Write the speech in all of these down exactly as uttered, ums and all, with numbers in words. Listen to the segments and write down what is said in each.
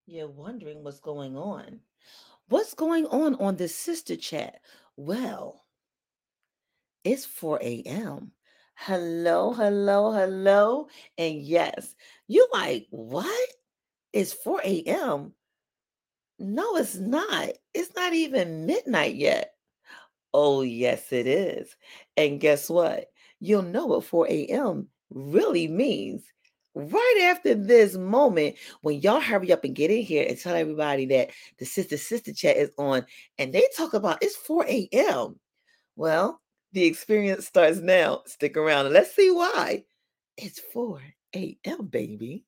You're wondering what's going on. What's going on on this sister chat? Well, it's four a m. Hello, hello, hello. And yes, you like, what? It's four a m. No, it's not. It's not even midnight yet. Oh, yes, it is. And guess what? You'll know what four a m really means right after this moment when y'all hurry up and get in here and tell everybody that the sister sister chat is on and they talk about it's four a m. Well, the experience starts now. Stick around and let's see why. It's four a m, baby.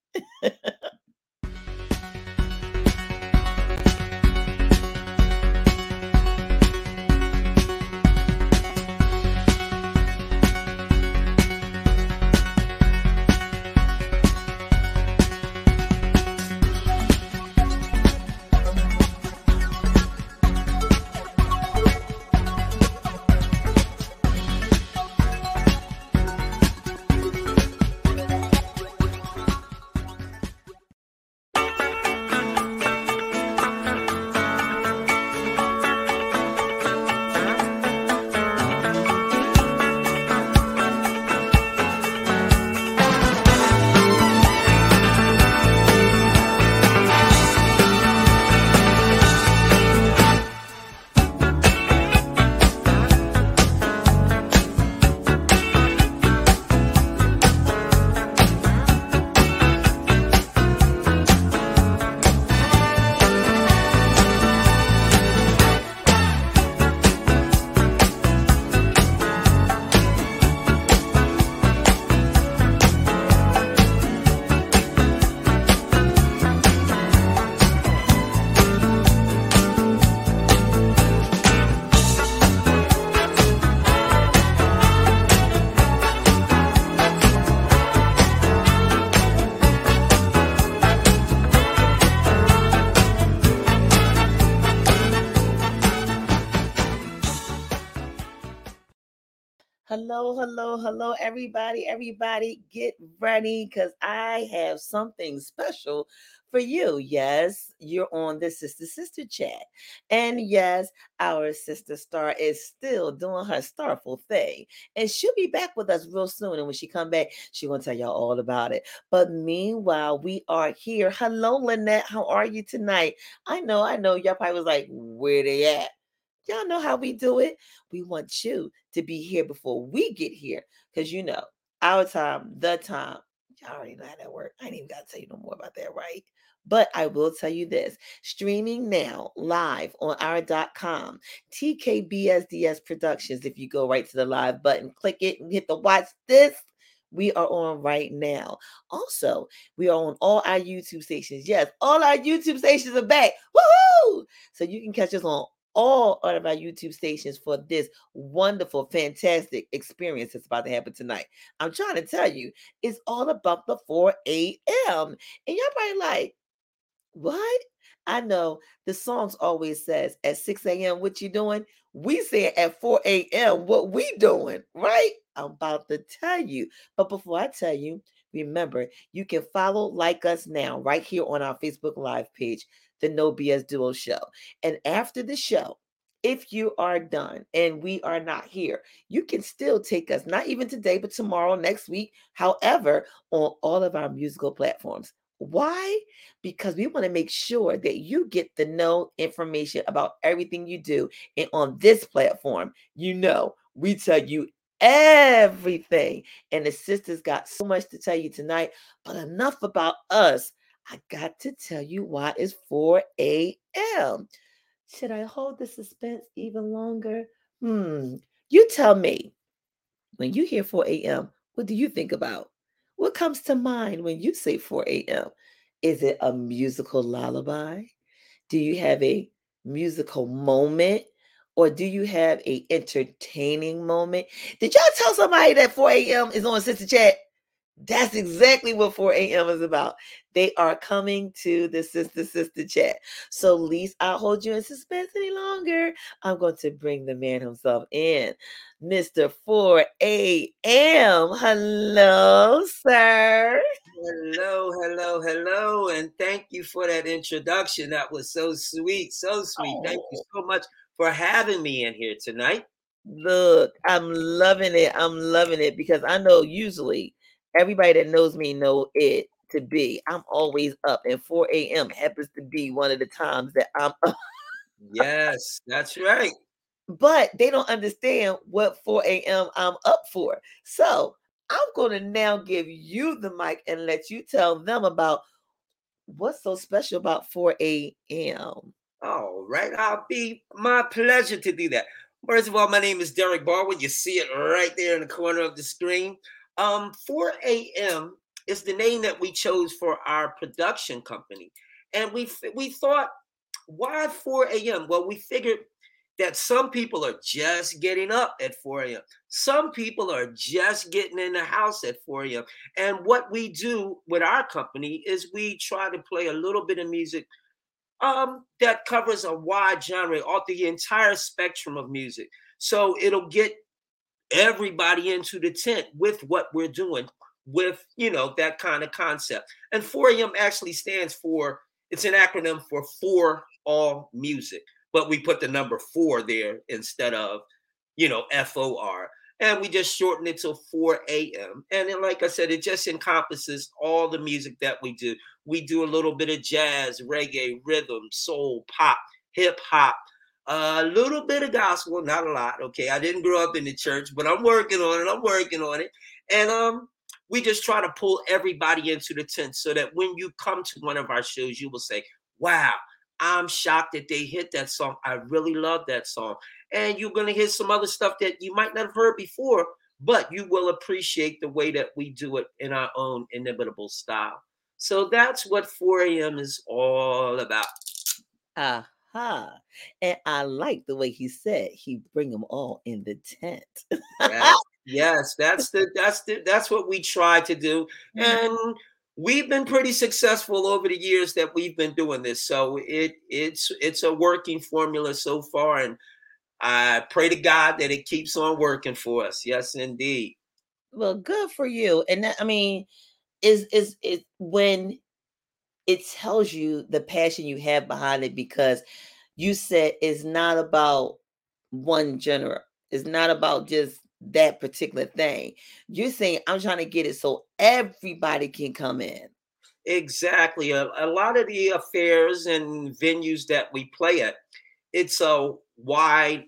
Hello, hello, hello, everybody. Everybody, get ready because I have something special for you. Yes, you're on the Sister Sister chat. And yes, our sister star is still doing her starful thing. And she'll be back with us real soon. And when she come back, she gonna tell y'all all about it. But meanwhile, we are here. Hello, Lynette. How are you tonight? I know, I know. Y'all probably was like, where they at? Y'all know how we do it. We want you to be here before we get here. Because you know, our time, the time, y'all already know how that works. I ain't even got to tell you no more about that, right? But I will tell you this streaming now live on our dot com, T K B S D S Productions. If you go right to the live button, click it and hit the watch this. We are on right now. Also, we are on all our YouTube stations. Yes, all our YouTube stations are back. Woohoo! So you can catch us on all of our YouTube stations for this wonderful, fantastic experience that's about to happen tonight. I'm trying to tell you, it's all about the four a m. And y'all probably like, what? I know the songs always says at six a m what you doing? We say at four a m what we doing, right? I'm about to tell you. But before I tell you, remember, you can follow like us now right here on our Facebook Live page, the No B S Duo Show. And after the show, if you are done and we are not here, you can still take us, not even today, but tomorrow, next week, however, on all of our musical platforms. Why? Because we want to make sure that you get the know information about everything you do. And on this platform, you know, we tell you everything. And the sisters got so much to tell you tonight, but enough about us. I got to tell you why it's four a m. Should I hold the suspense even longer? Hmm. You tell me. When you hear four a m, what do you think about? What comes to mind when you say four a m? Is it a musical lullaby? Do you have a musical moment? Or do you have a entertaining moment? Did y'all tell somebody that four a m is on Sister Chat? That's exactly what four a m is about. They are coming to the Sister Sister chat. So, least I'll hold you in suspense any longer. I'm going to bring the man himself in, Mister four a m. Hello, sir. Hello, hello, hello, and thank you for that introduction. That was so sweet, so sweet. Thank you Oh, so much for having me in here tonight. look, I'm loving it. I'm loving it because I know usually everybody that knows me know it to be. I'm always up, and four a m happens to be one of the times that I'm up. Yes, that's right. But they don't understand what four a m I'm up for. So I'm going to now give you the mic and let you tell them about what's so special about four a m. All right, I'll be my pleasure to do that. First of all, my name is Derek Barwood. You see it right there in the corner of the screen. Um, four a m is the name that we chose for our production company, and we f- we thought, why four a m? Well, we figured that some people are just getting up at four a m. Some people are just getting in the house at four a m. And what we do with our company is we try to play a little bit of music um, that covers a wide genre, all the entire spectrum of music. So it'll get everybody into the tent with what we're doing with, you know, that kind of concept. And four a m actually stands for, it's an acronym for For All Music, but we put the number four there instead of, you know, F O R. And we just shorten it to four a m. And then, like I said, it just encompasses all the music that we do. We do a little bit of jazz, reggae, rhythm, soul, pop, hip hop, a little bit of gospel, not a lot. Okay, I didn't grow up in the church, but I'm working on it. I'm working on it, and um, we just try to pull everybody into the tent so that when you come to one of our shows, you will say, "Wow, I'm shocked that they hit that song. I really love that song." And you're gonna hear some other stuff that you might not have heard before, but you will appreciate the way that we do it in our own inimitable style. So that's what four a m is all about. Aha. And I like the way he said he bring them all in the tent. Yes, yes, that's the that's the that's what we try to do, and we've been pretty successful over the years that we've been doing this. So it it's it's a working formula so far, and I pray to God that it keeps on working for us. Yes, indeed. Well, good for you. And that, I mean, is is it when it tells you the passion you have behind it because you said it's not about one genre. It's not about just that particular thing. You're saying I'm trying to get it so everybody can come in. Exactly. A, a lot of the affairs and venues that we play at, it's a wide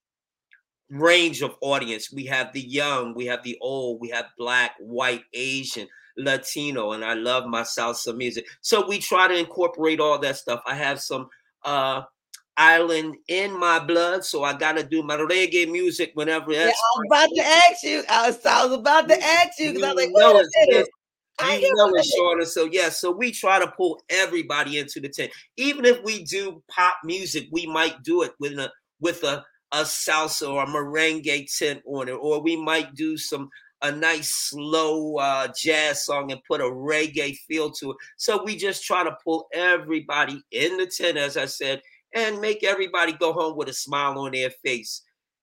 range of audience. We have the young, we have the old, we have black, white, Asian, Latino, and I love my salsa music. So we try to incorporate all that stuff. I have some uh island in my blood, so I gotta do my reggae music whenever Yeah, that I was starts. about to ask you. I was, I was about to You, ask you because I was like, you wait know a it, sis. minute. I You hear know it, about it. Shauna. So yeah, so we try to pull everybody into the tent. Even if we do pop music, we might do it with a with a a salsa or a merengue tint on it, or we might do some a nice slow uh, jazz song and put a reggae feel to it. So we just try to pull everybody in the tent, as I said, and make everybody go home with a smile on their face.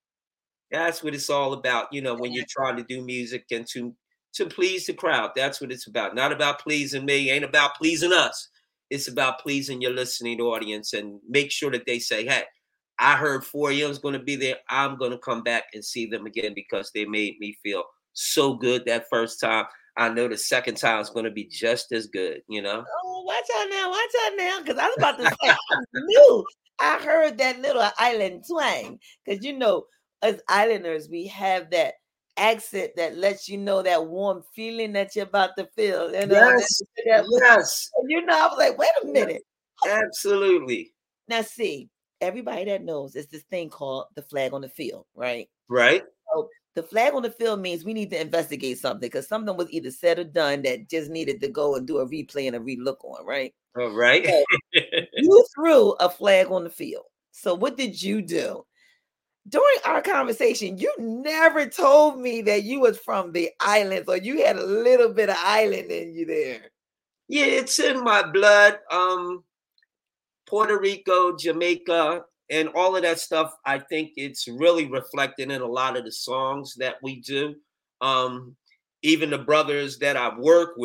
That's what it's all about, you know, when you're trying to do music and to to please the crowd. That's what it's about. Not about pleasing me, ain't about pleasing us. It's about pleasing your listening audience and make sure that they say, "Hey, I heard four a m is going to be there. I'm going to come back and see them again because they made me feel so good that first time. I know the second time is going to be just as good, you know?" Oh, watch out now, watch out now, because I was about to say I knew I heard that little island twang. Because you know, as islanders, we have that accent that lets you know that warm feeling that you're about to feel. You know, that, Yes. that- Yes. you know, I was like, wait a Yes. minute. Absolutely. Now, see, everybody that knows it's this thing called the flag on the field, right? Right? So the flag on the field means we need to investigate something because something was either said or done that just needed to go and do a replay and a relook on, right? All right. So you threw a flag on the field. So what did you do? During our conversation, you never told me that you was from the islands or you had a little bit of island in you there. Yeah, it's in my blood. Um, Puerto Rico, Jamaica, and all of that stuff. I think it's really reflected in a lot of the songs that we do. Um, Even the brothers that I work with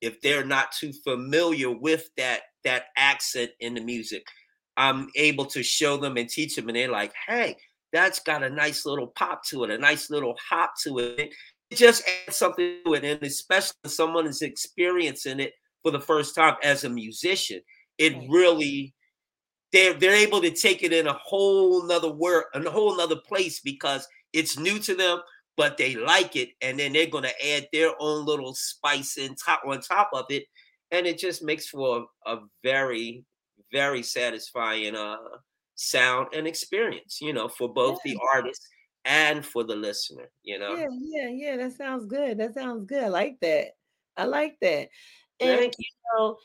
if they're not too familiar with that that accent in the music, I'm able to show them and teach them, and they're like, "Hey, that's got a nice little pop to it, a nice little hop to it." It just adds something to it, and especially when someone is experiencing it for the first time as a musician, it Right. really they're they're able to take it in a whole nother word, a whole nother place because it's new to them, but they like it, and then they're gonna add their own little spice in top on top of it, and it just makes for a, a very, very satisfying uh sound and experience, you know, for both the artist and for the listener, you know. Yeah, yeah, yeah, that sounds good. That sounds good. I like that. I like that. And Thank you. you know,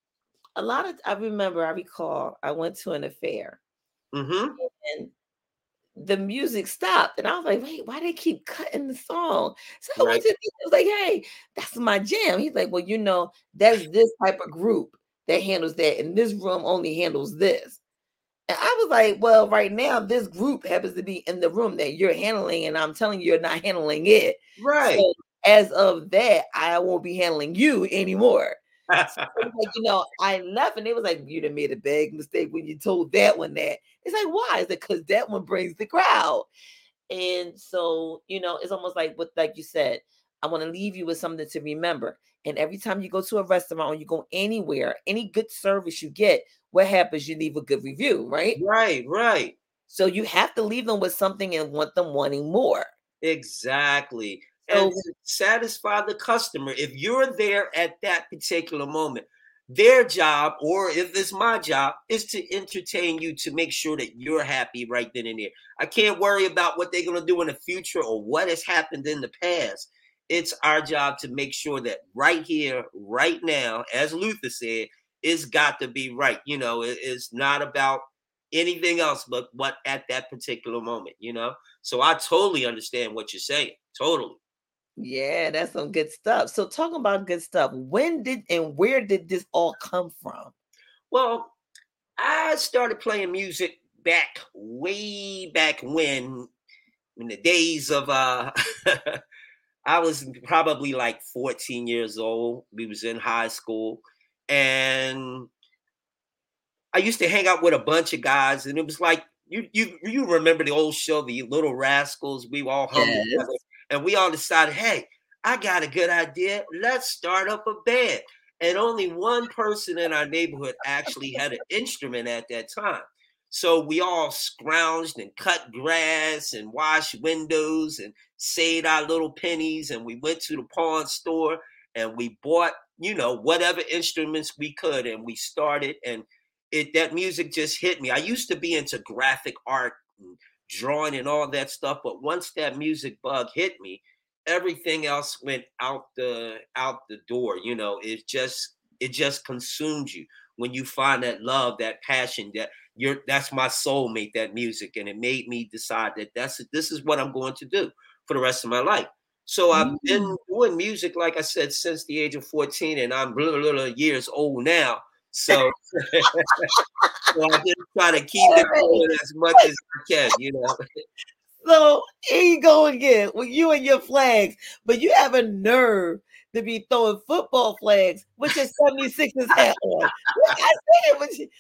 a lot of I remember, I recall I went to an affair Mm-hmm. and the music stopped and I was like, wait, why they keep cutting the song? So I went Right. to the I was like, hey, that's my jam. He's like, well, you know, that's this type of group that handles that, and this room only handles this. And I was like, well, right now, this group happens to be in the room that you're handling, and I'm telling you, you're not handling it. Right. So as of that, I won't be handling you anymore. So it was like, you know, I left and it was like, you done made a big mistake when you told that one that. It's like, why? Is it because that one brings the crowd? And so, you know, it's almost like what, like you said, I want to leave you with something to remember. And every time you go to a restaurant or you go anywhere, any good service you get, what happens? You leave a good review, right? Right, right. So you have to leave them with something and want them wanting more. Exactly. And So to satisfy the customer, if you're there at that particular moment, their job, or if it's my job, is to entertain you to make sure that you're happy right then and there. I can't worry about what they're going to do in the future or what has happened in the past. It's our job to make sure that right here, right now, as Luther said, it's got to be right. You know, it- it's not about anything else but what at that particular moment, you know? So I totally understand what you're saying. Totally. yeah, that's some good stuff. So talking about good stuff, when did and where did this all come from? Well, I started playing music back way back when, in the days of uh I was probably like fourteen years old. We was in high school, and I used to hang out with a bunch of guys, and it was like you you you remember the old show, the Little Rascals. We all hung Yes. together, and we all decided, hey, I got a good idea. Let's start up a band. And only one person in our neighborhood actually had an instrument at that time. So we all scrounged and cut grass and washed windows and saved our little pennies. And we went to the pawn store and we bought, you know, whatever instruments we could. And we started, and it that music just hit me. I used to be into graphic art and drawing and all that stuff, but once that music bug hit me, everything else went out the out the door. You know, it just it just consumes you when you find that love, that passion, that you're that's my soulmate, that music, and it made me decide that that's this is what I'm going to do for the rest of my life. So I've been Mm. doing music, like I said, since the age of fourteen, and I'm little, little years old now. So so I just try to keep it Alright. going as much as I can, you know. So here you go again with you and your flags, but you have a nerve to be throwing football flags with your seventy-sixers hat on. What I said, but you,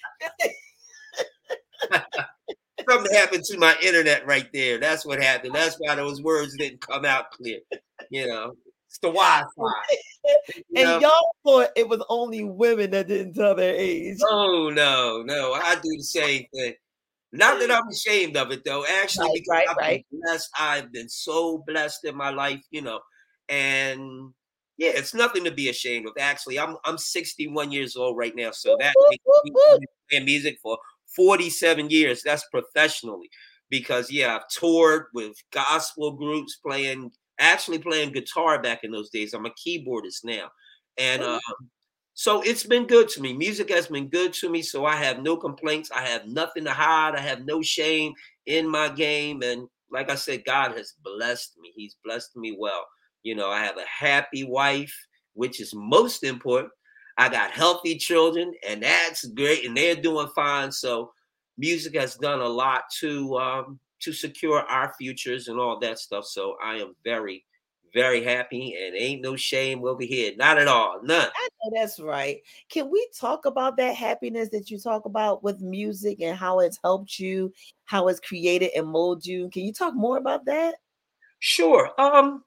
Something happened to my internet right there. That's what happened. That's why those words didn't come out clear. You know, it's the Wi-Fi. You and know. y'all thought it was only women that didn't tell their age. Oh no, no, I do the same thing. Not that I'm ashamed of it though, actually, Right, because right, I've been right. blessed. I've been so blessed in my life, you know, and yeah, it's nothing to be ashamed of. Actually, I'm I'm sixty-one years old right now, so Whoop, that whoop, makes whoop, me whoop. playing music for forty-seven years. That's professionally, because yeah, I've toured with gospel groups, playing actually playing guitar back in those days. I'm a keyboardist now, and Oh, uh, so it's been good to me. Music has been good to me. So I have no complaints. I have nothing to hide. I have no shame in my game. And like I said, God has blessed me. He's blessed me well. You know, I have a happy wife, which is most important. I got healthy children, and that's great. And they're doing fine. So music has done a lot to um, to secure our futures and all that stuff. So I am very, very happy, and ain't no shame over here. Not at all. None. I know that's right. Can we talk about that happiness that you talk about with music and how it's helped you, how it's created and molded you? Can you talk more about that? Sure. Um,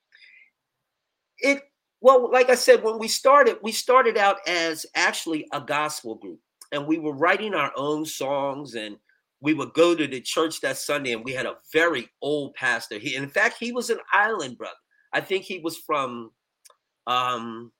it well, like I said, when we started, we started out as actually a gospel group, and we were writing our own songs, and we would go to the church that Sunday, and we had a very old pastor. He, in fact, he was an island brother. I think he was from um,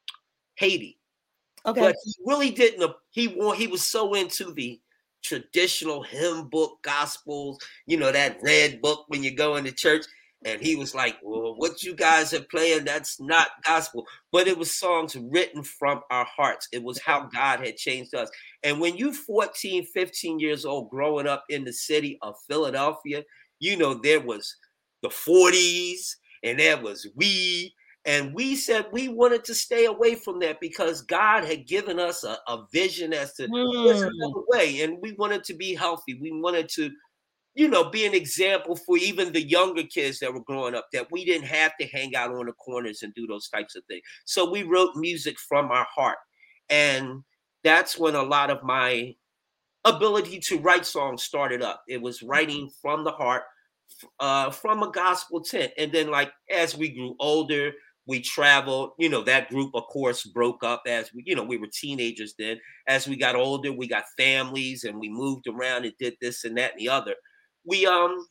Haiti, Okay. but he really didn't. He wa- he was so into the traditional hymn book gospels, you know, that red book when you go into church. And he was like, well, what you guys are playing, that's not gospel. But it was songs written from our hearts. It was how God had changed us. And when you fourteen, fifteen years old, growing up in the city of Philadelphia, you know, there was the forties and there was we. And we said we wanted to stay away from that because God had given us a, a vision as to there's Mm. another way. And we wanted to be healthy. We wanted to, you know, be an example for even the younger kids that were growing up, that we didn't have to hang out on the corners and do those types of things. So we wrote music from our heart. And that's when a lot of my ability to write songs started up. It was writing from the heart, uh, from a gospel tent. And then, like, as we grew older, we traveled. You know, that group, of course, broke up as we, you know, we were teenagers then. As we got older, we got families and we moved around and did this and that and the other. We, um,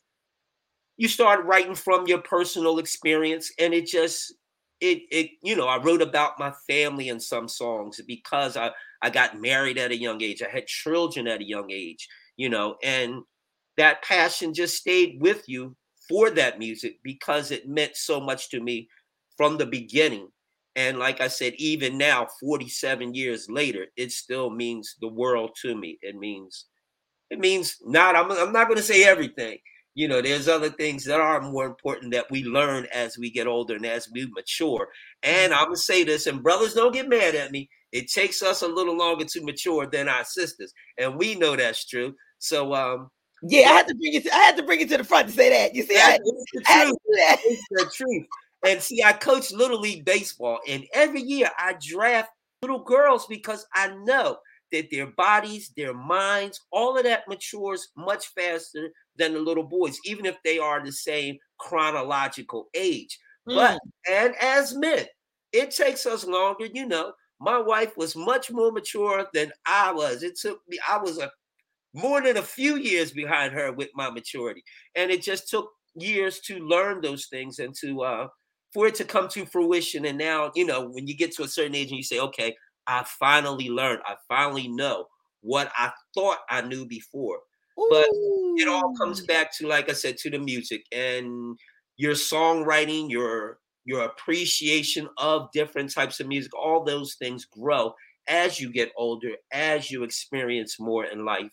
you start writing from your personal experience, and it just, it, it, you know, I wrote about my family in some songs because I, I got married at a young age. I had children at a young age, you know, and that passion just stayed with you for that music because it meant so much to me from the beginning. And like I said, even now, forty-seven years later, it still means the world to me. It means, it means not, I'm, I'm not going to say everything. You know, there's other things that are more important that we learn as we get older and as we mature. And I'm going to say this, and brothers, don't get mad at me. It takes us a little longer to mature than our sisters. And we know that's true. So, um, Yeah, I had to bring it. To, I had to bring it to the front to say that. You see, I, it's the I had to truth. do that. It's the truth. And see, I coach Little League Baseball, and every year I draft little girls because I know that their bodies, their minds, all of that matures much faster than the little boys, even if they are the same chronological age. Mm. But, and as men, it takes us longer. You know, my wife was much more mature than I was. It took me, I was a more than a few years behind her with my maturity. And it just took years to learn those things and to uh for it to come to fruition. And now, you know, when you get to a certain age and you say, okay, I finally learned, I finally know what I thought I knew before. But it all comes Ooh. back to, like I said, to the music and your songwriting, your your appreciation of different types of music. All those things grow as you get older, as you experience more in life.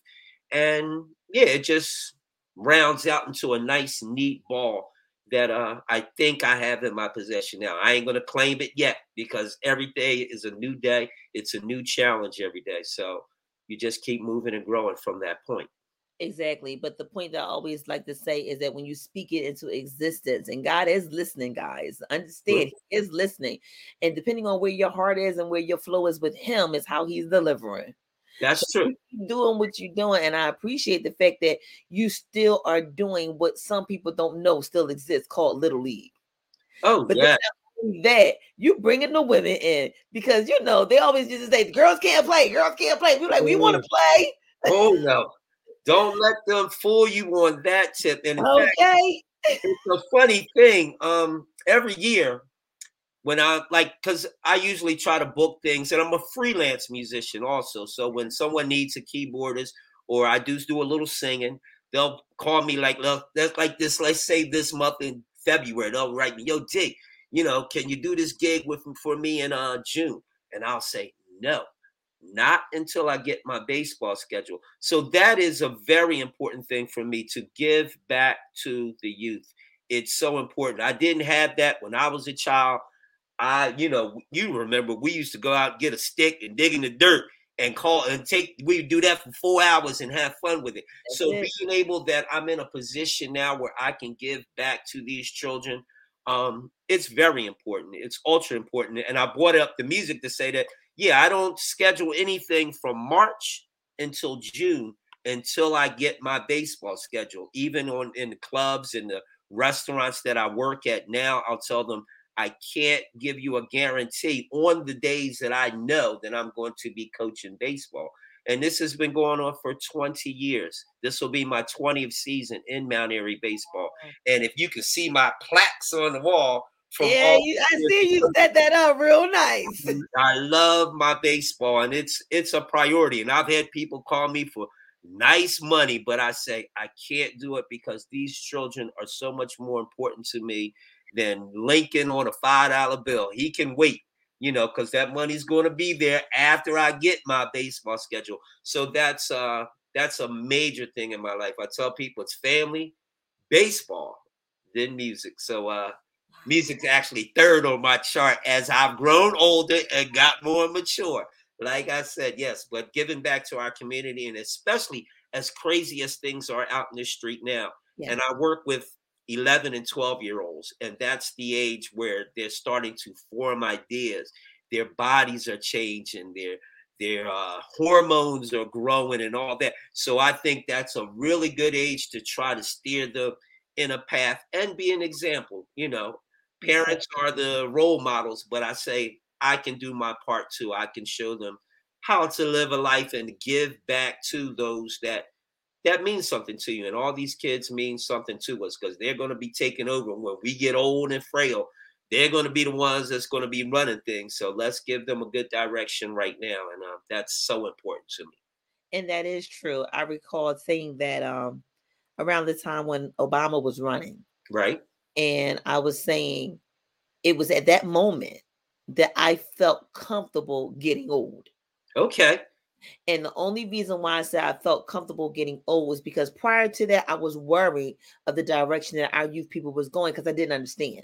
And yeah, it just rounds out into a nice, neat ball that uh, I think I have in my possession now. I ain't gonna claim it yet because every day is a new day. It's a new challenge every day. So you just keep moving and growing from that point. Exactly. But the point that I always like to say is that when you speak it into existence, and God is listening, guys, Mhm. understand He is listening. And depending on where your heart is and where your flow is with Him, is how He's delivering. So That's true. you keep doing what you're doing. And I appreciate the fact that you still are doing what some people don't know still exists called Little League. Oh But then yeah. not only that, you bringing the women in because you know they always used to say girls can't play, girls can't play. We're like, we want Mm. to play. Oh no. Don't let them fool you on that tip. And in fact, Okay. it's a funny thing. Um, every year when I like, because I usually try to book things, and I'm a freelance musician also. So when someone needs a keyboardist, or I do do a little singing, they'll call me like, look, that's like this. Let's say this month in February, they'll write me, "Yo, Jake, you know, can you do this gig with for me in uh June?" And I'll say no. Not until I get my baseball schedule. So that is a very important thing for me to give back to the youth. It's so important. I didn't have that when I was a child. I, you know, you remember we used to go out and get a stick and dig in the dirt and call and take, we would do that for four hours and have fun with it. That's So it. being able that I'm in a position now where I can give back to these children, Um, it's very important. It's ultra important. And I brought up the music to say that, yeah, I don't schedule anything from March until June until I get my baseball schedule. Even on in the clubs and the restaurants that I work at now, I'll tell them I can't give you a guarantee on the days that I know that I'm going to be coaching baseball. And this has been going on for twenty years. This will be my twentieth season in Mount Airy baseball. And if you can see my plaques on the wall from Yeah, all you, I see you set that up real nice. I love my baseball, and it's it's a priority. And I've had people call me for nice money, but I say I can't do it because these children are so much more important to me than Lincoln on a five dollar bill. He can wait, you know, because that money's going to be there after I get my baseball schedule. So that's uh that's a major thing in my life. I tell people it's family, baseball, then music. So uh music's actually third on my chart as I've grown older and got more mature. Like I said, yes, but giving back to our community, and especially as crazy as things are out in the street now. Yeah. And I work with eleven and twelve year olds, and that's the age where they're starting to form ideas. Their bodies are changing, their their uh, hormones are growing and all that. So I think that's a really good age to try to steer them in a path and be an example. You know, parents are the role models, but I say I can do my part too. I can show them how to live a life and give back to those that that means something to you. And all these kids mean something to us because they're going to be taking over when we get old and frail. They're going to be the ones that's going to be running things. So let's give them a good direction right now. And uh, that's so important to me. And that is true. I recall saying that um, around the time when Obama was running. Right. And I was saying it was at that moment that I felt comfortable getting old. Okay. And the only reason why I said I felt comfortable getting old was because prior to that, I was worried of the direction that our youth people was going because I didn't understand.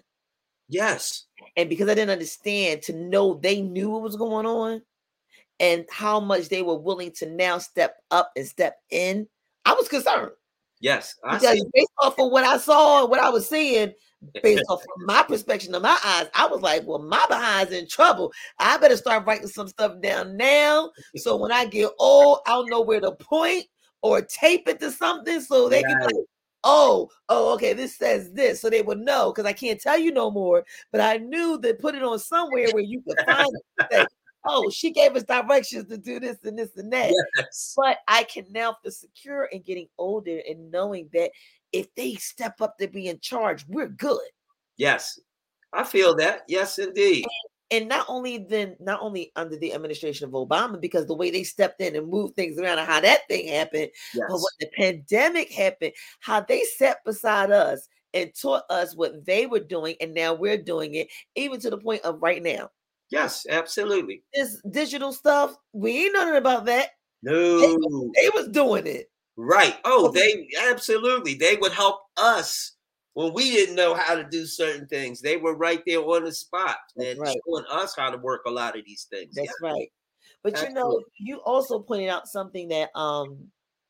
Yes. And because I didn't understand, to know they knew what was going on and how much they were willing to now step up and step in, I was concerned. Yes. I because see. Based off of what I saw and what I was seeing, based off of my perspective of my eyes, I was like, well, my behind's in trouble. I better start writing some stuff down now. So when I get old, I'll know where to point or tape it to something so they right. can be like, oh, oh, okay, this says this. So they would know because I can't tell you no more. But I knew that put it on somewhere where you could find it. Say, oh, she gave us directions to do this and this and that. Yes. But I can now feel secure in getting older and knowing that if they step up to be in charge, we're good. Yes, I feel that. Yes, indeed. And, and not only then, not only under the administration of Obama, because the way they stepped in and moved things around and how that thing happened, yes. But when the pandemic happened, how they sat beside us and taught us what they were doing, and now we're doing it, even to the point of right now. Yes, absolutely. This digital stuff, we ain't nothing about that. No. They, they was doing it. Right. Oh, they absolutely. They would help us when we didn't know how to do certain things. They were right there on the spot and right. showing us how to work a lot of these things. That's yeah. right. But absolutely. You know, you also pointed out something that um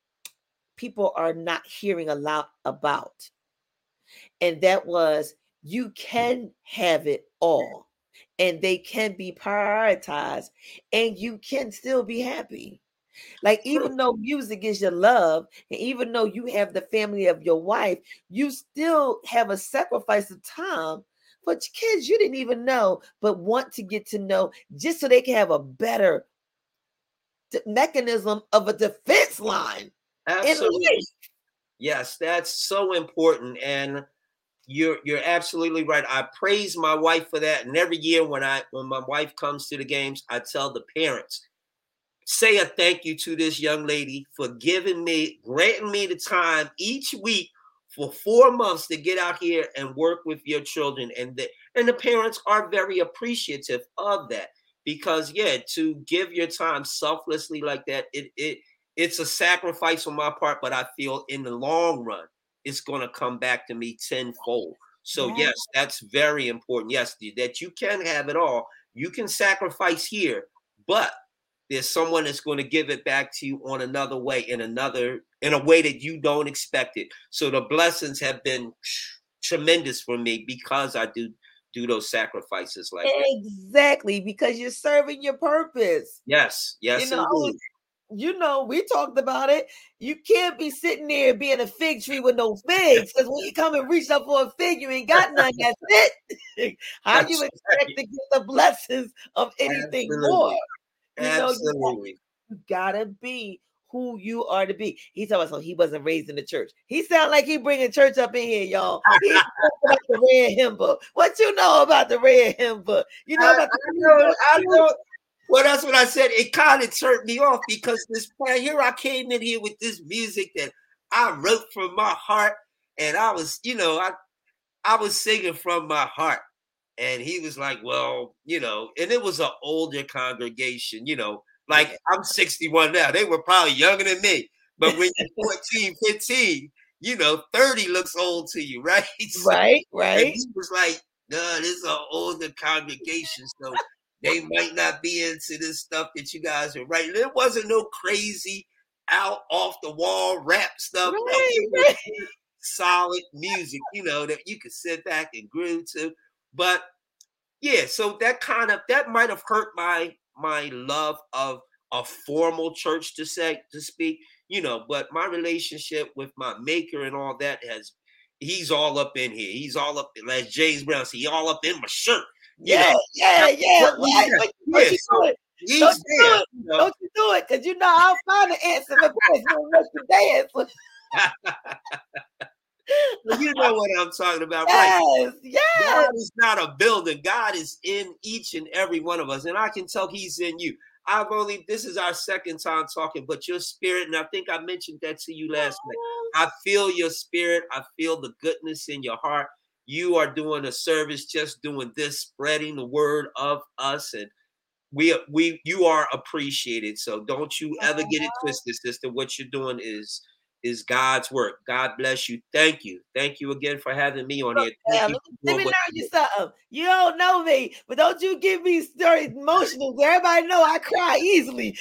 people are not hearing a lot about. And that was you can have it all. And they can be prioritized, and you can still be happy. Like, even though music is your love, and even though you have the family of your wife, you still have a sacrifice of time for kids you didn't even know, but want to get to know just so they can have a better d- mechanism of a defense line. Absolutely. Yes, that's so important. And You're you're absolutely right. I praise my wife for that. And every year when I when my wife comes to the games, I tell the parents, say a thank you to this young lady for giving me, granting me the time each week for four months to get out here and work with your children. And the and the parents are very appreciative of that. Because yeah, to give your time selflessly like that, it it it's a sacrifice on my part, but I feel in the long run, it's going to come back to me tenfold. So yeah. Yes, that's very important. Yes, that you can have it all. You can sacrifice here, but there's someone that's going to give it back to you on another way, in another, in a way that you don't expect it. So the blessings have been tremendous for me because I do do those sacrifices like that. Exactly, because you're serving your purpose. Yes, You yes, know, indeed. you know, we talked about it. You can't be sitting there being a fig tree with no figs, because when you come and reach up for a fig, you ain't got none. That's it. How That's you expect right. to get the blessings of anything more? Absolutely. You know, you, got, Absolutely. you gotta be who you are to be. He told us so he wasn't raised in the church. He sound like he bringing church up in here, y'all. He's about the red hymn book. What you know about the red hymn book? You know I, about I the know, I know. Well, that's what I said. It kind of turned me off because this plan here, I came in here with this music that I wrote from my heart, and I was, you know, I I was singing from my heart. And he was like, well, you know, and it was an older congregation, you know, like Yeah. I'm sixty-one now. They were probably younger than me. But when you're fourteen, fifteen, you know, thirty looks old to you, right? So, Right, and right. he was like, no, this is an older congregation. So they might not be into this stuff that you guys are writing. There wasn't no crazy out off the wall rap stuff. No, Right, it was right. solid music, you know, that you could sit back and groove to. But yeah, so that kind of that might have hurt my my love of a formal church to say to speak, you know, but my relationship with my maker and all that has he's all up in here. He's all up like James Brown said, he all up in my shirt, you know. Yeah, yeah, yeah. What? Yeah, What, yeah, what you so doing? Don't he's you there, do it. you know. Don't you do it. Because you know I'll find the answer before you make the dance. Well, you know what I'm talking about, right? Yes, yes. God is not a building. God is in each and every one of us. And I can tell he's in you. I've only, this is our second time talking, but your spirit, and I think I mentioned that to you last night. I feel your spirit. I feel the goodness in your heart. You are doing a service, just doing this, spreading the word of us. And we, we, you are appreciated. So don't you ever get it twisted, sister. What you're doing is, is God's work. God bless you. Thank you. Thank you again for having me on here. Thank Yeah, you let for me, let doing me what learn you you do. something. You don't know me, but don't you give me stories emotional. Everybody know I cry easily.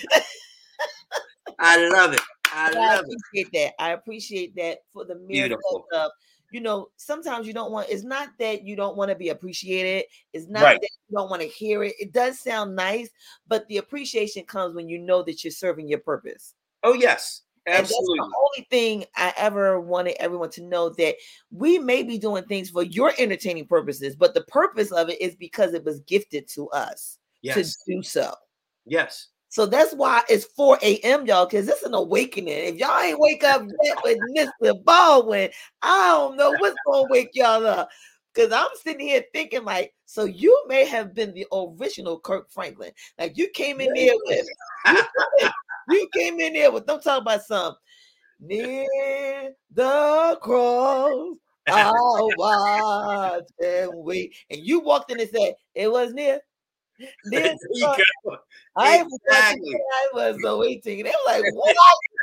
I love it. I And I love it. appreciate that. I appreciate that for the mere fact Beautiful. of, you know, sometimes you don't want, it's not that you don't want to be appreciated. It's not Right. that you don't want to hear it. It does sound nice, but the appreciation comes when you know that you're serving your purpose. Oh, yes. And that's the Absolutely. only thing I ever wanted everyone to know, that we may be doing things for your entertaining purposes, but the purpose of it is because it was gifted to us to Yes. do so. Yes. So that's why it's four a.m., y'all, because it's an awakening. If y'all ain't wake up yet with Mister Baldwin, I don't know what's going to wake y'all up. Because I'm sitting here thinking like, so you may have been the original Kirk Franklin. Like you came in there with, you, you came in there with, don't talk about some, near the cross, I'll watch and wait. And you walked in and said, it was near. There Near you go. I was Exactly. I was waiting. They were like, what?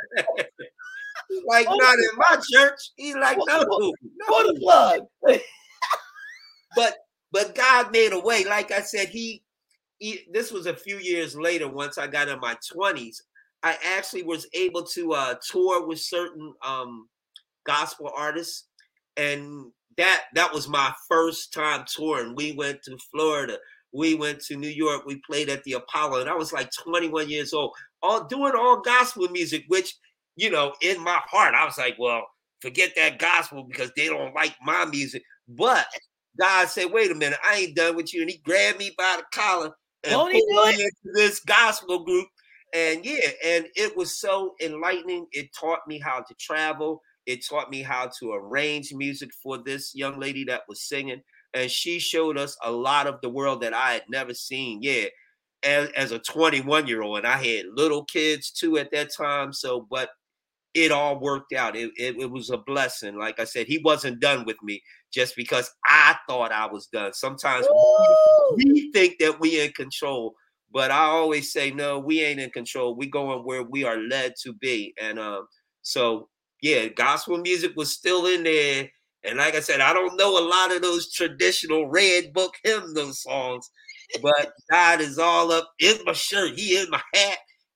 Like, not in my church. He's like, no, What no. a plug. But but God made a way. Like I said, he, he this was a few years later, once I got in my twenties. I actually was able to uh tour with certain um gospel artists. And that that was my first time touring. We went to Florida. We went to New York. We played at the Apollo. And I was like twenty-one years old, all doing all gospel music, which, you know, in my heart, I was like, well, forget that gospel because they don't like my music. But God said, wait a minute, I ain't done with you. And he grabbed me by the collar and Won't put he do me it? into this gospel group. And yeah, and it was so enlightening. It taught me how to travel. It taught me how to arrange music for this young lady that was singing. And she showed us a lot of the world that I had never seen. Yeah, as, as a twenty-one year old, and I had little kids too at that time. So, but it all worked out. It, it, it was a blessing. Like I said, he wasn't done with me just because I thought I was done. Sometimes Woo! we, we think that we in control, but I always say, no, we ain't in control. We going where we are led to be. And um, so, yeah, gospel music was still in there. And like I said, I don't know a lot of those traditional red book hymnal songs, but God is all up in my shirt. He in my hat.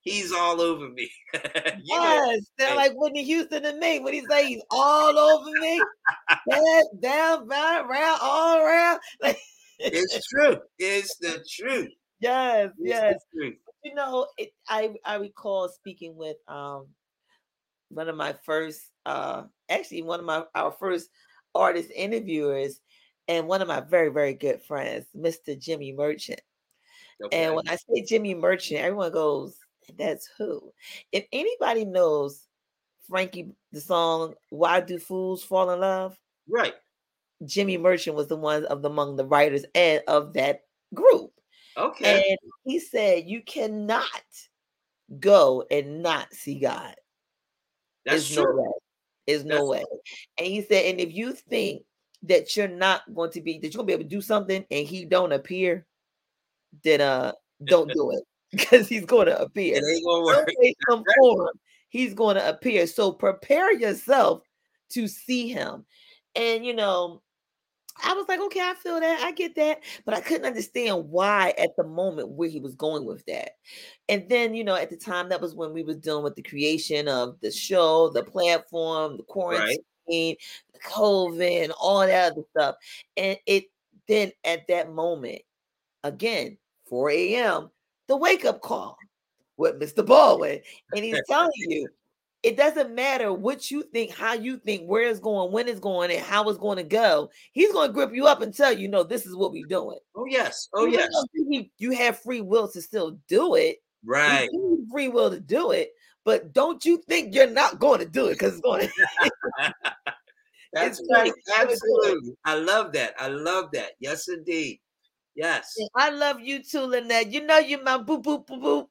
He's all over me. You know. Yes, they're Hey. like Whitney Houston to me. When he say he's all over me, head down, round, round, all around. Like, It's true. It's the truth. yes, It's the yes. truth. You know, it, I I recall speaking with um one of my first, uh, actually one of my our first artist interviewers, and one of my very very good friends, Mister Jimmy Merchant. And Okay. when I say Jimmy Merchant, everyone goes, "That's who?" If anybody knows Frankie, the song "Why Do Fools Fall in Love," Right. Jimmy Merchant was the one of the, among the writers and of that group. Okay. And he said, "You cannot go and not see God. That's Is no true. way. Is no That's way." And he said, "And if you think that you're not going to be that you're gonna be able to do something and he don't appear, then uh don't do it because he's going to it appear. ain't gonna Some work. way, some form, he's going to appear. So prepare yourself to see him." And you know, I was like, okay, I feel that, I get that, but I couldn't understand why at the moment where he was going with that. And then, you know, at the time, that was when we was dealing with the creation of the show, the platform, the quarantine, Right. the COVID, and all that other stuff. And it then at that moment, again, four a m, the wake up call with Mister Baldwin. And he's telling you, it doesn't matter what you think, how you think, where it's going, when it's going, and how it's going to go. He's going to grip you up and tell you, no, this is what we're doing. Oh yes. Oh Even yes. though you you have free will to still do it, he Right. gives you free will to do it, but don't you think you're not going to do it because it's going to, it's That's going right. to, do it. Absolutely. I love that. I love that. Yes, indeed. Yes. And I love you too, Lynette. You know you my boop boop boop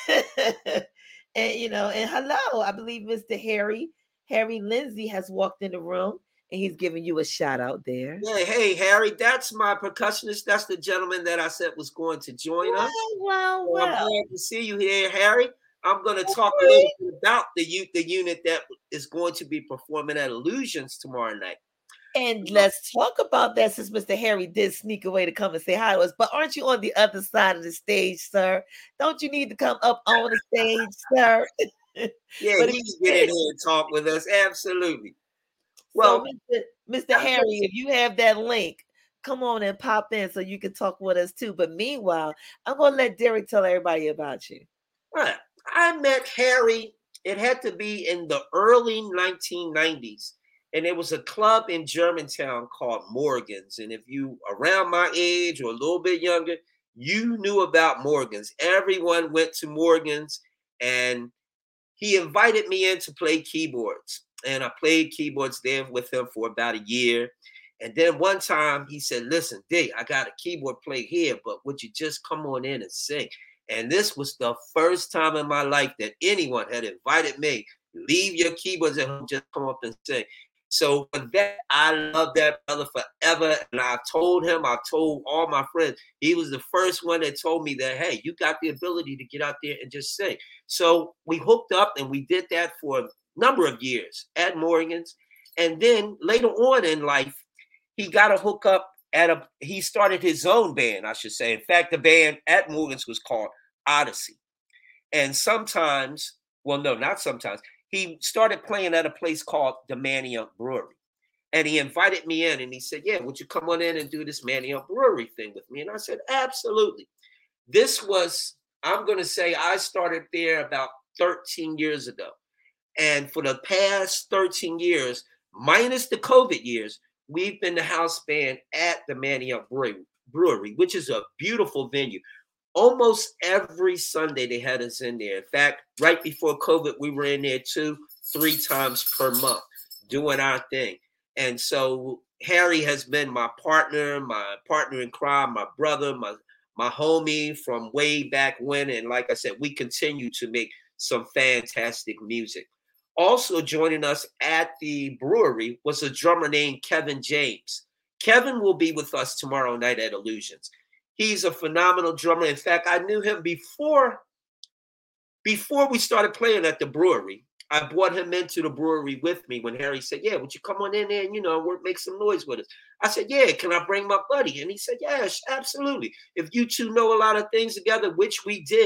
boop. And you know, and hello, I believe Mister Harry, Harry Lindsay has walked in the room and he's giving you a shout out there. Yeah. Hey, Harry, that's my percussionist. That's the gentleman that I said was going to join us. Well, well, So I'm well. glad to see you here, Harry. I'm going to talk a little Okay. bit about the u- the unit that is going to be performing at Illusions tomorrow night. And let's talk about that since Mister Harry did sneak away to come and say hi to us. But aren't you on the other side of the stage, sir? Don't you need to come up on the stage, sir? Yeah, But he can get in here and talk with us. Absolutely. so, Well, Mister Mister I Harry, if you have that link, come on and pop in so you can talk with us too. But meanwhile, I'm gonna let Derek tell everybody about you. Right. I met Harry, it had to be in the early nineteen nineties. And there was a club in Germantown called Morgan's. And if you around my age or a little bit younger, you knew about Morgan's. Everyone went to Morgan's, and he invited me in to play keyboards. And I played keyboards there with him for about a year. And then one time he said, "Listen, D, I got a keyboard play here, but would you just come on in and sing?" And this was the first time in my life that anyone had invited me. Leave your keyboards at home, just come up and sing. So for that, I love that brother forever. And I've told him, I've told all my friends, he was the first one that told me that, hey, you got the ability to get out there and just sing. So we hooked up and we did that for a number of years at Morgan's. And then later on in life, he got a hookup at a, he started his own band, I should say. In fact, the band at Morgan's was called Odyssey. And sometimes, well, no, not sometimes, he started playing at a place called the Manioc Brewery. And he invited me in and he said, "Yeah, would you come on in and do this Manioc Brewery thing with me?" And I said, "Absolutely." This was, I'm going to say, I started there about thirteen years ago. And for the past thirteen years, minus the COVID years, we've been the house band at the Manioc Brewery, which is a beautiful venue. Almost every Sunday they had us in there. In fact, right before COVID, we were in there two, three times per month doing our thing. And so Harry has been my partner, my partner in crime, my brother, my my homie from way back when. And like I said, we continue to make some fantastic music. Also joining us at the brewery was a drummer named Kevin James. Kevin will be with us tomorrow night at Illusions. He's a phenomenal drummer. In fact, I knew him before, before we started playing at the brewery. I brought him into the brewery with me when Harry said, "Yeah, would you come on in there and, you know, work, make some noise with us?" I said, "Yeah, can I bring my buddy?" And he said, "Yes, absolutely. If you two know a lot of things together," which we did,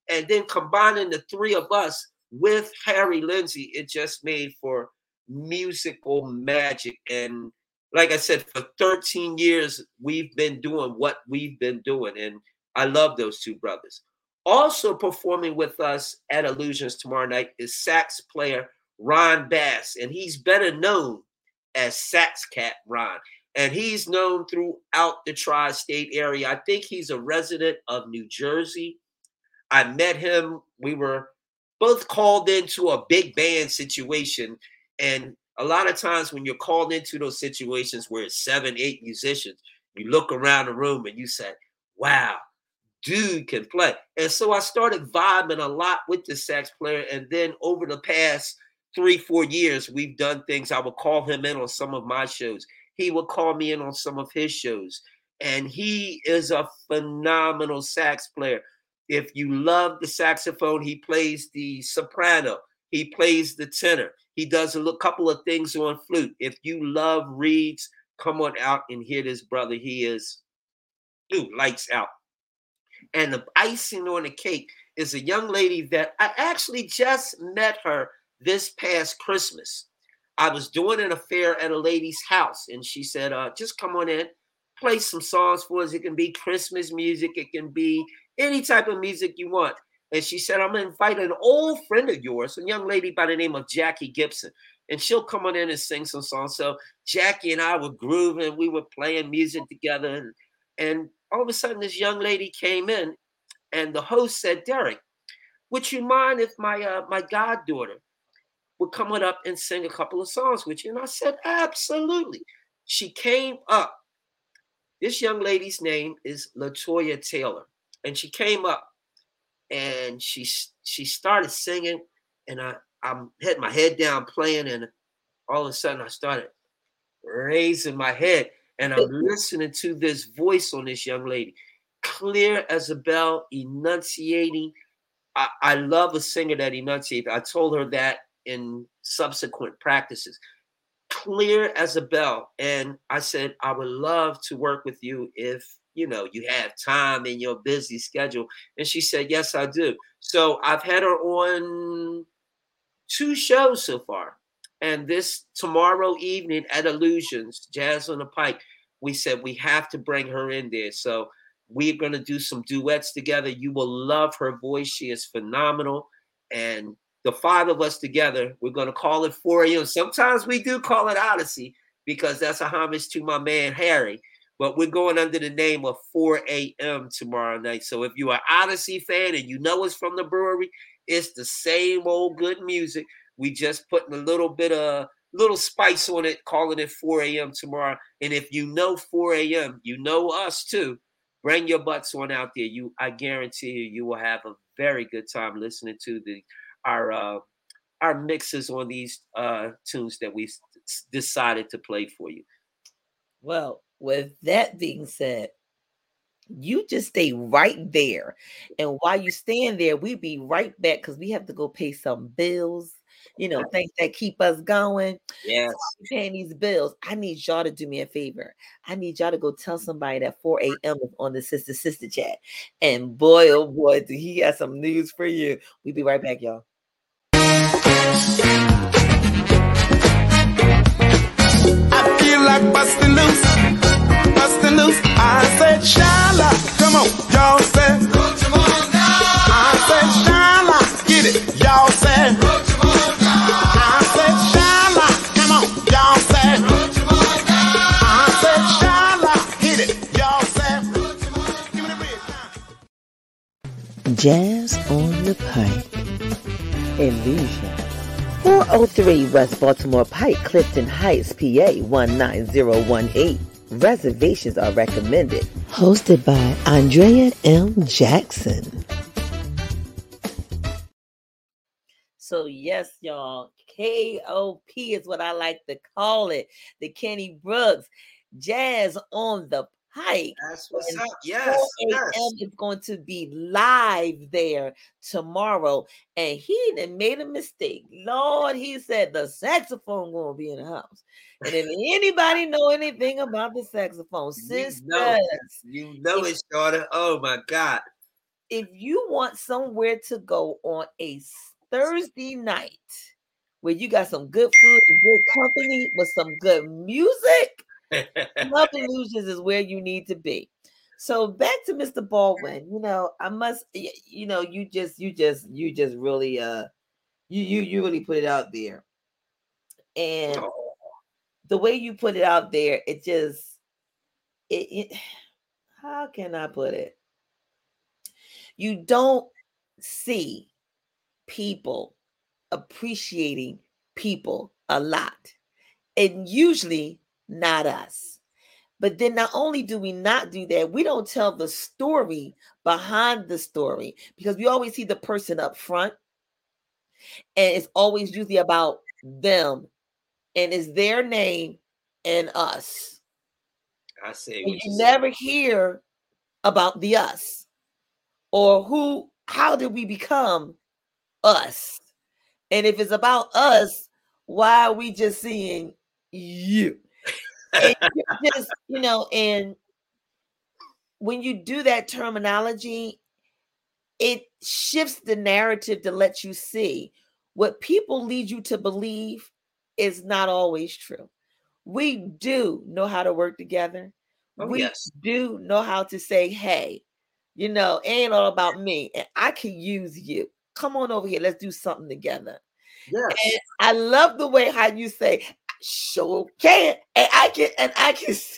And then combining the three of us with Harry Lindsay, it just made for musical magic. And like I said, for thirteen years, we've been doing what we've been doing. And I love those two brothers. Also performing with us at Illusions tomorrow night is sax player Ron Bass. And he's better known as Sax Cat Ron. And he's known throughout the tri-state area. I think he's a resident of New Jersey. I met him. We were both called into a big band situation. And a lot of times when you're called into those situations where it's seven, eight musicians, you look around the room and you say, wow, dude can play. And so I started vibing a lot with the sax player. And then over the past three, four years, we've done things. I would call him in on some of my shows. He would call me in on some of his shows. And he is a phenomenal sax player. If you love the saxophone, he plays the soprano. He plays the tenor. He does a couple of things on flute. If you love reeds, come on out and hear this brother. He is, dude, lights out. And the icing on the cake is a young lady that I actually just met her this past Christmas. I was doing an affair at a lady's house, and she said, uh, just come on in, play some songs for us. It can be Christmas music. It can be any type of music you want. And she said, I'm going to invite an old friend of yours, a young lady by the name of Jackie Gibson, and she'll come on in and sing some songs. So Jackie and I were grooving. We were playing music together. And, and all of a sudden, this young lady came in, and the host said, Derek, would you mind if my uh, my goddaughter would come on up and sing a couple of songs with you? And I said, absolutely. She came up. This young lady's name is LaToya Taylor. And she came up and she she started singing, and I, I had my head down playing, and all of a sudden I started raising my head, and I'm listening to this voice on this young lady, clear as a bell, enunciating. I, I love a singer that enunciates. I told her that in subsequent practices. Clear as a bell. And I said, I would love to work with you if, you know, you have time in your busy schedule. And she said, yes, I do. So I've had her on two shows so far. And this tomorrow evening at Illusions, Jazz on the Pike, we said we have to bring her in there. So we're going to do some duets together. You will love her voice. She is phenomenal. And the five of us together, we're going to call it four a.m. Sometimes we do call it Odyssey because that's a homage to my man, Harry. But we're going under the name of four a.m. tomorrow night. So if you're an Odyssey fan and you know it's from the brewery, it's the same old good music. We just putting a little bit of little spice on it, calling it four a.m. tomorrow. And if you know four a.m., you know us too. Bring your butts on out there. You, I guarantee you, you will have a very good time listening to the our uh, our mixes on these uh, tunes that we decided to play for you. Well, with that being said, you just stay right there. And while you stand there, we'll be right back because we have to go pay some bills, you know, things that keep us going. Yes. So paying these bills. I need y'all to do me a favor. I need y'all to go tell somebody that four a.m. is on the Sister Sister Chat. And boy, oh boy, do he have some news for you. We'll be right back, y'all. I feel like busting loose, busting loose. I said, Shala, come on, y'all said. I said, Shala, get it, y'all said. I said, Shala, come on, y'all said. I said, Shala, hit it, y'all said. Give me the big. Jazz on the Pike. Illusion. four oh three West Baltimore Pike, Clifton Heights, P A one nine zero one eight. Reservations are recommended. Hosted by Andrea M. Jackson. So yes, y'all, K O P is what I like to call it. The Kenny Brooks Jazz on the Pike. That's what's and up. Yes, yes. is going to be live there tomorrow. And he done made a mistake. Lord, he said the saxophone gonna be in the house. And if anybody know anything about the saxophone, sisters, you know, you know if, it, daughter. Oh my God. if you want somewhere to go on a Thursday night where you got some good food and good company with some good music, Love Illusions is where you need to be. So back to Mister Baldwin. You know, I must. You know, you just, you just, you just really, uh, you you you really put it out there, and Oh. the way you put it out there, it just, it, it. How can I put it? You don't see people appreciating people a lot, and usually not us. But then not only do we not do that, we don't tell the story behind the story, because we always see the person up front, and it's always usually about them, and it's their name and us. I say And what you you never say. hear about the us, or who, how did we become us? And if it's about us, why are we just seeing you? And you're just, you know, and when you do that terminology, it shifts the narrative to let you see what people lead you to believe is not always true. We do know how to work together. Oh, We yes. do know how to say, hey, you know, it ain't all about me, and I can use you. Come on over here. Let's do something together. Yes. And I love the way how you say, sure can. And I can, and I can see,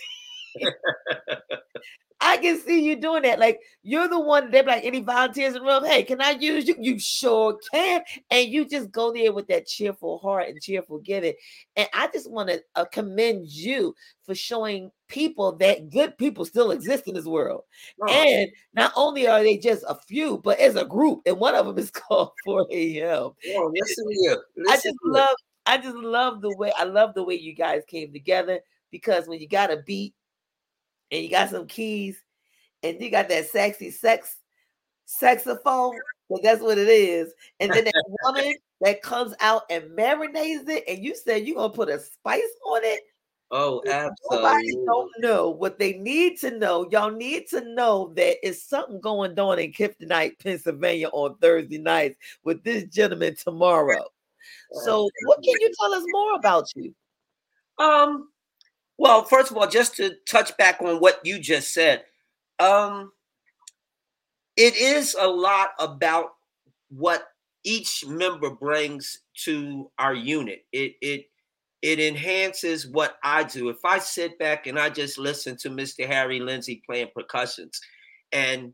I can see you doing that. Like, you're the one, they're like, any volunteers in the room? Hey, can I use you? You sure can. And you just go there with that cheerful heart and cheerful giving. And I just want to uh, commend you for showing people that good people still exist in this world. Oh. And not only are they just a few, but as a group, and one of them is called four a.m. Oh, listen to you. Listen I just to love, it. I just love the way, I love the way you guys came together, because when you got a beat and you got some keys and you got that sexy sex saxophone, but that's what it is. And then that woman that comes out and marinates it, and you said you're gonna put a spice on it. Oh, Nobody absolutely. don't know what they need to know. Y'all need to know that it's something going on in Cliftonite, Pennsylvania on Thursday nights with this gentleman tomorrow. So what can you tell us more about you? Um, well, first of all, just to touch back on what you just said, um, it is a lot about what each member brings to our unit. It it it enhances what I do. If I sit back and I just listen to Mister Harry Lindsay playing percussions, and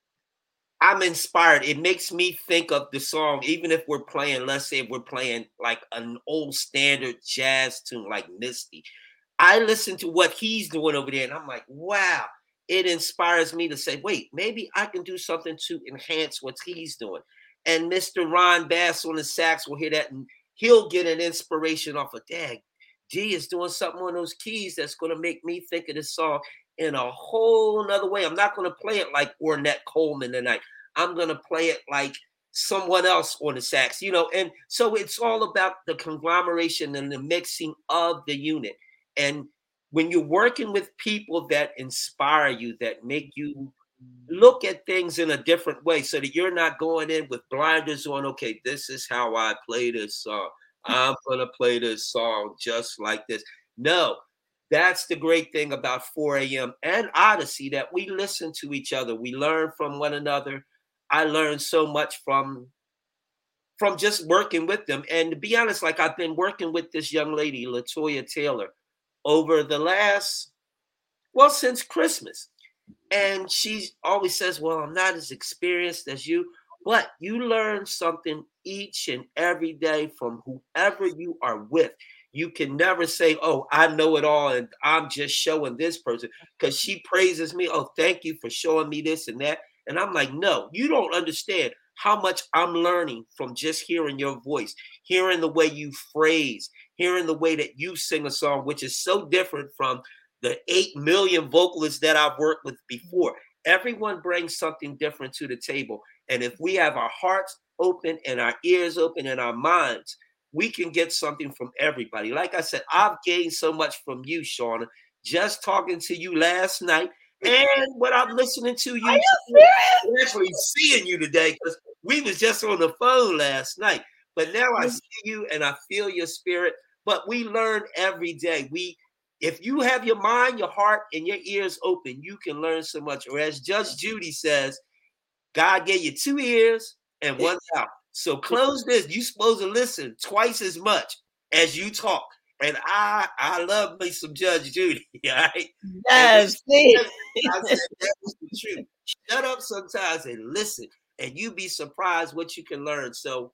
I'm inspired. It makes me think of the song, even if we're playing, let's say we're playing like an old standard jazz tune like Misty. I listen to what he's doing over there and I'm like, wow, it inspires me to say, wait, maybe I can do something to enhance what he's doing. And Mister Ron Bass on the sax will hear that and he'll get an inspiration off of, dang, D is doing something on those keys that's going to make me think of this song in a whole nother way. I'm not going to play it like Ornette Coleman tonight. I'm going to play it like someone else on the sax, you know. And so it's all about the conglomeration and the mixing of the unit. And when you're working with people that inspire you, that make you look at things in a different way, so that you're not going in with blinders on, okay, this is how I play this song. I'm going to play this song just like this. No, that's the great thing about four a.m. and Odyssey, that we listen to each other. We learn from one another. I learned so much from from just working with them. And to be honest, like I've been working with this young lady, Latoya Taylor, over the last, well, since Christmas. And she always says, well, I'm not as experienced as you, but you learn something each and every day from whoever you are with. You can never say, oh, I know it all and I'm just showing this person, because she praises me. Oh, thank you for showing me this and that. And I'm like, no, you don't understand how much I'm learning from just hearing your voice, hearing the way you phrase, hearing the way that you sing a song, which is so different from the eight million vocalists that I've worked with before. Everyone brings something different to the table. And if we have our hearts open and our ears open and our minds, we can get something from everybody. Like I said, I've gained so much from you, Shauna, just talking to you last night and what I'm listening to you. Are you serious? Actually seeing you today because we was just on the phone last night. But now I see you and I feel your spirit. But we learn every day. We, if you have your mind, your heart, and your ears open, you can learn so much. Or as Judge Judy says, God gave you two ears and one mouth. So close this. You're supposed to listen twice as much as you talk. And I I love me some Judge Judy, right? Yes, see? I said that was the truth. Shut up sometimes and listen, and you be surprised what you can learn. So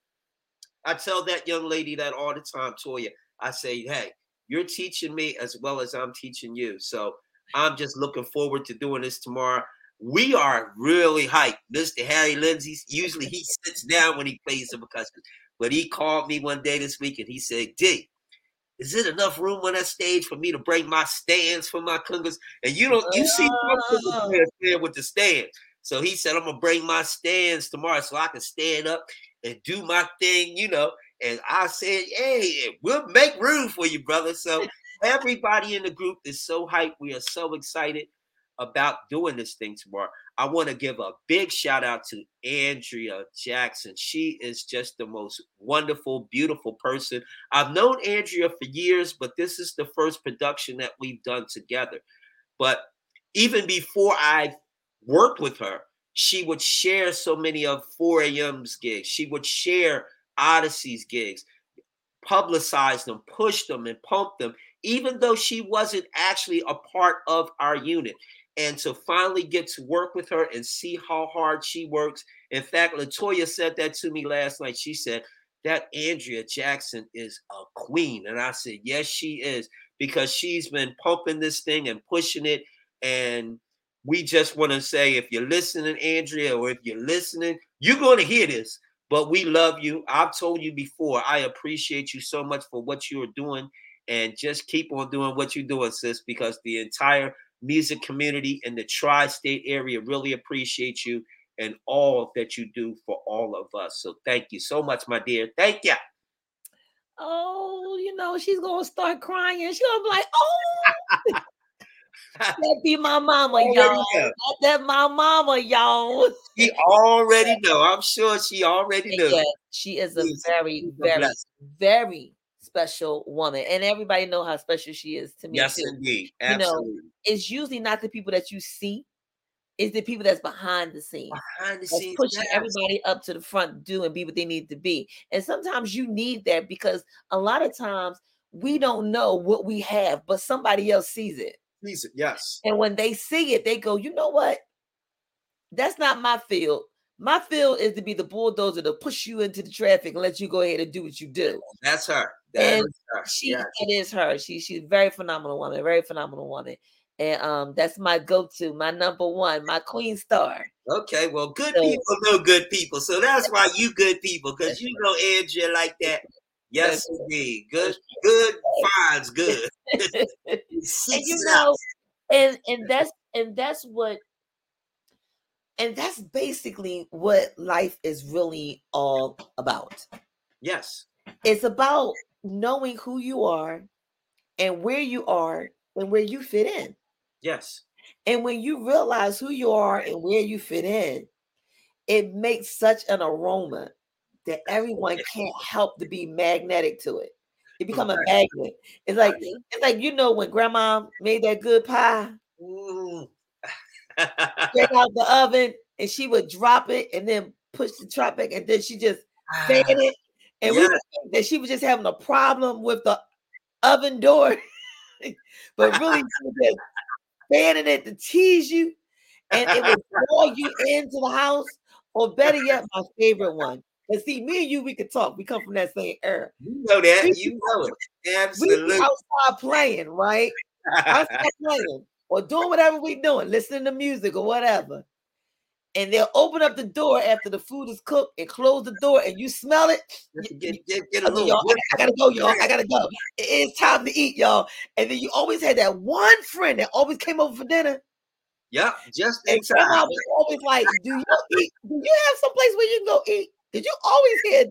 I tell that young lady that all the time, Toya. I say, hey, you're teaching me as well as I'm teaching you. So I'm just looking forward to doing this tomorrow. We are really hyped. Mister Harry Lindsay, usually he sits down when he plays the percussion, but he called me one day this week and he said, D, is it enough room on that stage for me to bring my stands for my congas? And you don't, you see some there with the stands. So he said, I'm gonna bring my stands tomorrow so I can stand up and do my thing, you know. And I said, hey, we'll make room for you, brother. So everybody in the group is so hyped. We are so excited about doing this thing tomorrow. I want to give a big shout out to Andrea Jackson. She is just the most wonderful, beautiful person. I've known Andrea for years, but this is the first production that we've done together. But even before I worked with her, she would share so many of four a.m.'s gigs. She would share Odyssey's gigs, publicize them, push them, and pump them, even though she wasn't actually a part of our unit. And to finally get to work with her and see how hard she works. In fact, LaToya said that to me last night. She said, that Andrea Jackson is a queen. And I said, yes, she is, because she's been pumping this thing and pushing it. And we just want to say, if you're listening, Andrea, or if you're listening, you're going to hear this. But we love you. I've told you before, I appreciate you so much for what you're doing. And just keep on doing what you're doing, sis, because the entire music community in the tri-state area really appreciate you and all that you do for all of us. So thank you so much, my dear. Thank you. Oh, you know, she's going to start crying. She's going to be like, oh, that be my mama, y'all. That, that my mama, y'all. She already know. I'm sure she already knows. Yeah, she is a She's very, very, very special woman, and everybody know how special she is to me. Yes, too. indeed. Absolutely. You know, it's usually not the people that you see; it's the people that's behind the scenes, behind the that's scenes, pushing yes. everybody up to the front to do and be what they need to be. And sometimes you need that, because a lot of times we don't know what we have, but somebody else sees it. Sees it, yes. And when they see it, they go, you know what? That's not my field. My field is to be the bulldozer to push you into the traffic and let you go ahead and do what you do. That's her. That and is her. She, yes. It is her. She, she's a very phenomenal woman, very phenomenal woman. And um, that's my go-to, my number one, my queen star. Okay, well, good so, people know good people. So that's why you good people, because you know Andrea like that. Yes, indeed. Good, good finds good. And you know, and and that's and that's what and that's basically what life is really all about. Yes. It's about knowing who you are and where you are and where you fit in. Yes. And when you realize who you are and where you fit in, it makes such an aroma that everyone can't help to be magnetic to it. It become a magnet. It's like it's like you know when grandma made that good pie, mm. Straight out the oven, and she would drop it and then push the trap back, and then she just fan it. And yeah. we would think that she was just having a problem with the oven door, but really she was just fanning it to tease you, and it would draw you into the house. Or better yet, my favorite one. And see, me and you, we could talk. We come from that same era. You know that. We, you know it. Absolutely. We outside playing, right? Outside playing. Or doing whatever we doing, listening to music or whatever. And they'll open up the door after the food is cooked and close the door, and you smell it. Get, get, get a little y'all, I, I gotta go, y'all. I gotta go. It's time to eat, y'all. And then you always had that one friend that always came over for dinner. Yeah, just in time. I was always like, do you eat? Do you have some place where you can go eat? Did you always hear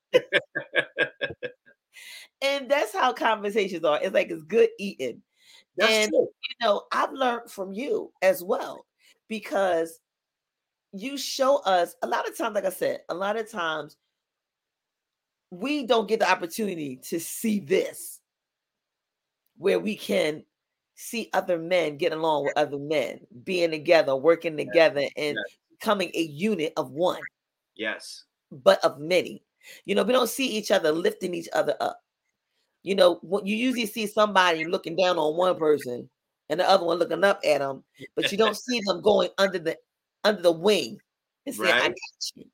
dinner time? And that's how conversations are. It's like it's good eating. That's And, true. you know, I've learned from you as well, because you show us a lot of times, like I said, a lot of times we don't get the opportunity to see this, where we can see other men get along with other men, being together, working together, and Yes. becoming a unit of one, Yes. but of many. You know, we don't see each other lifting each other up. You know, what you usually see somebody looking down on one person and the other one looking up at them, but you don't see them going under the under the wing and saying, "I Right. got you."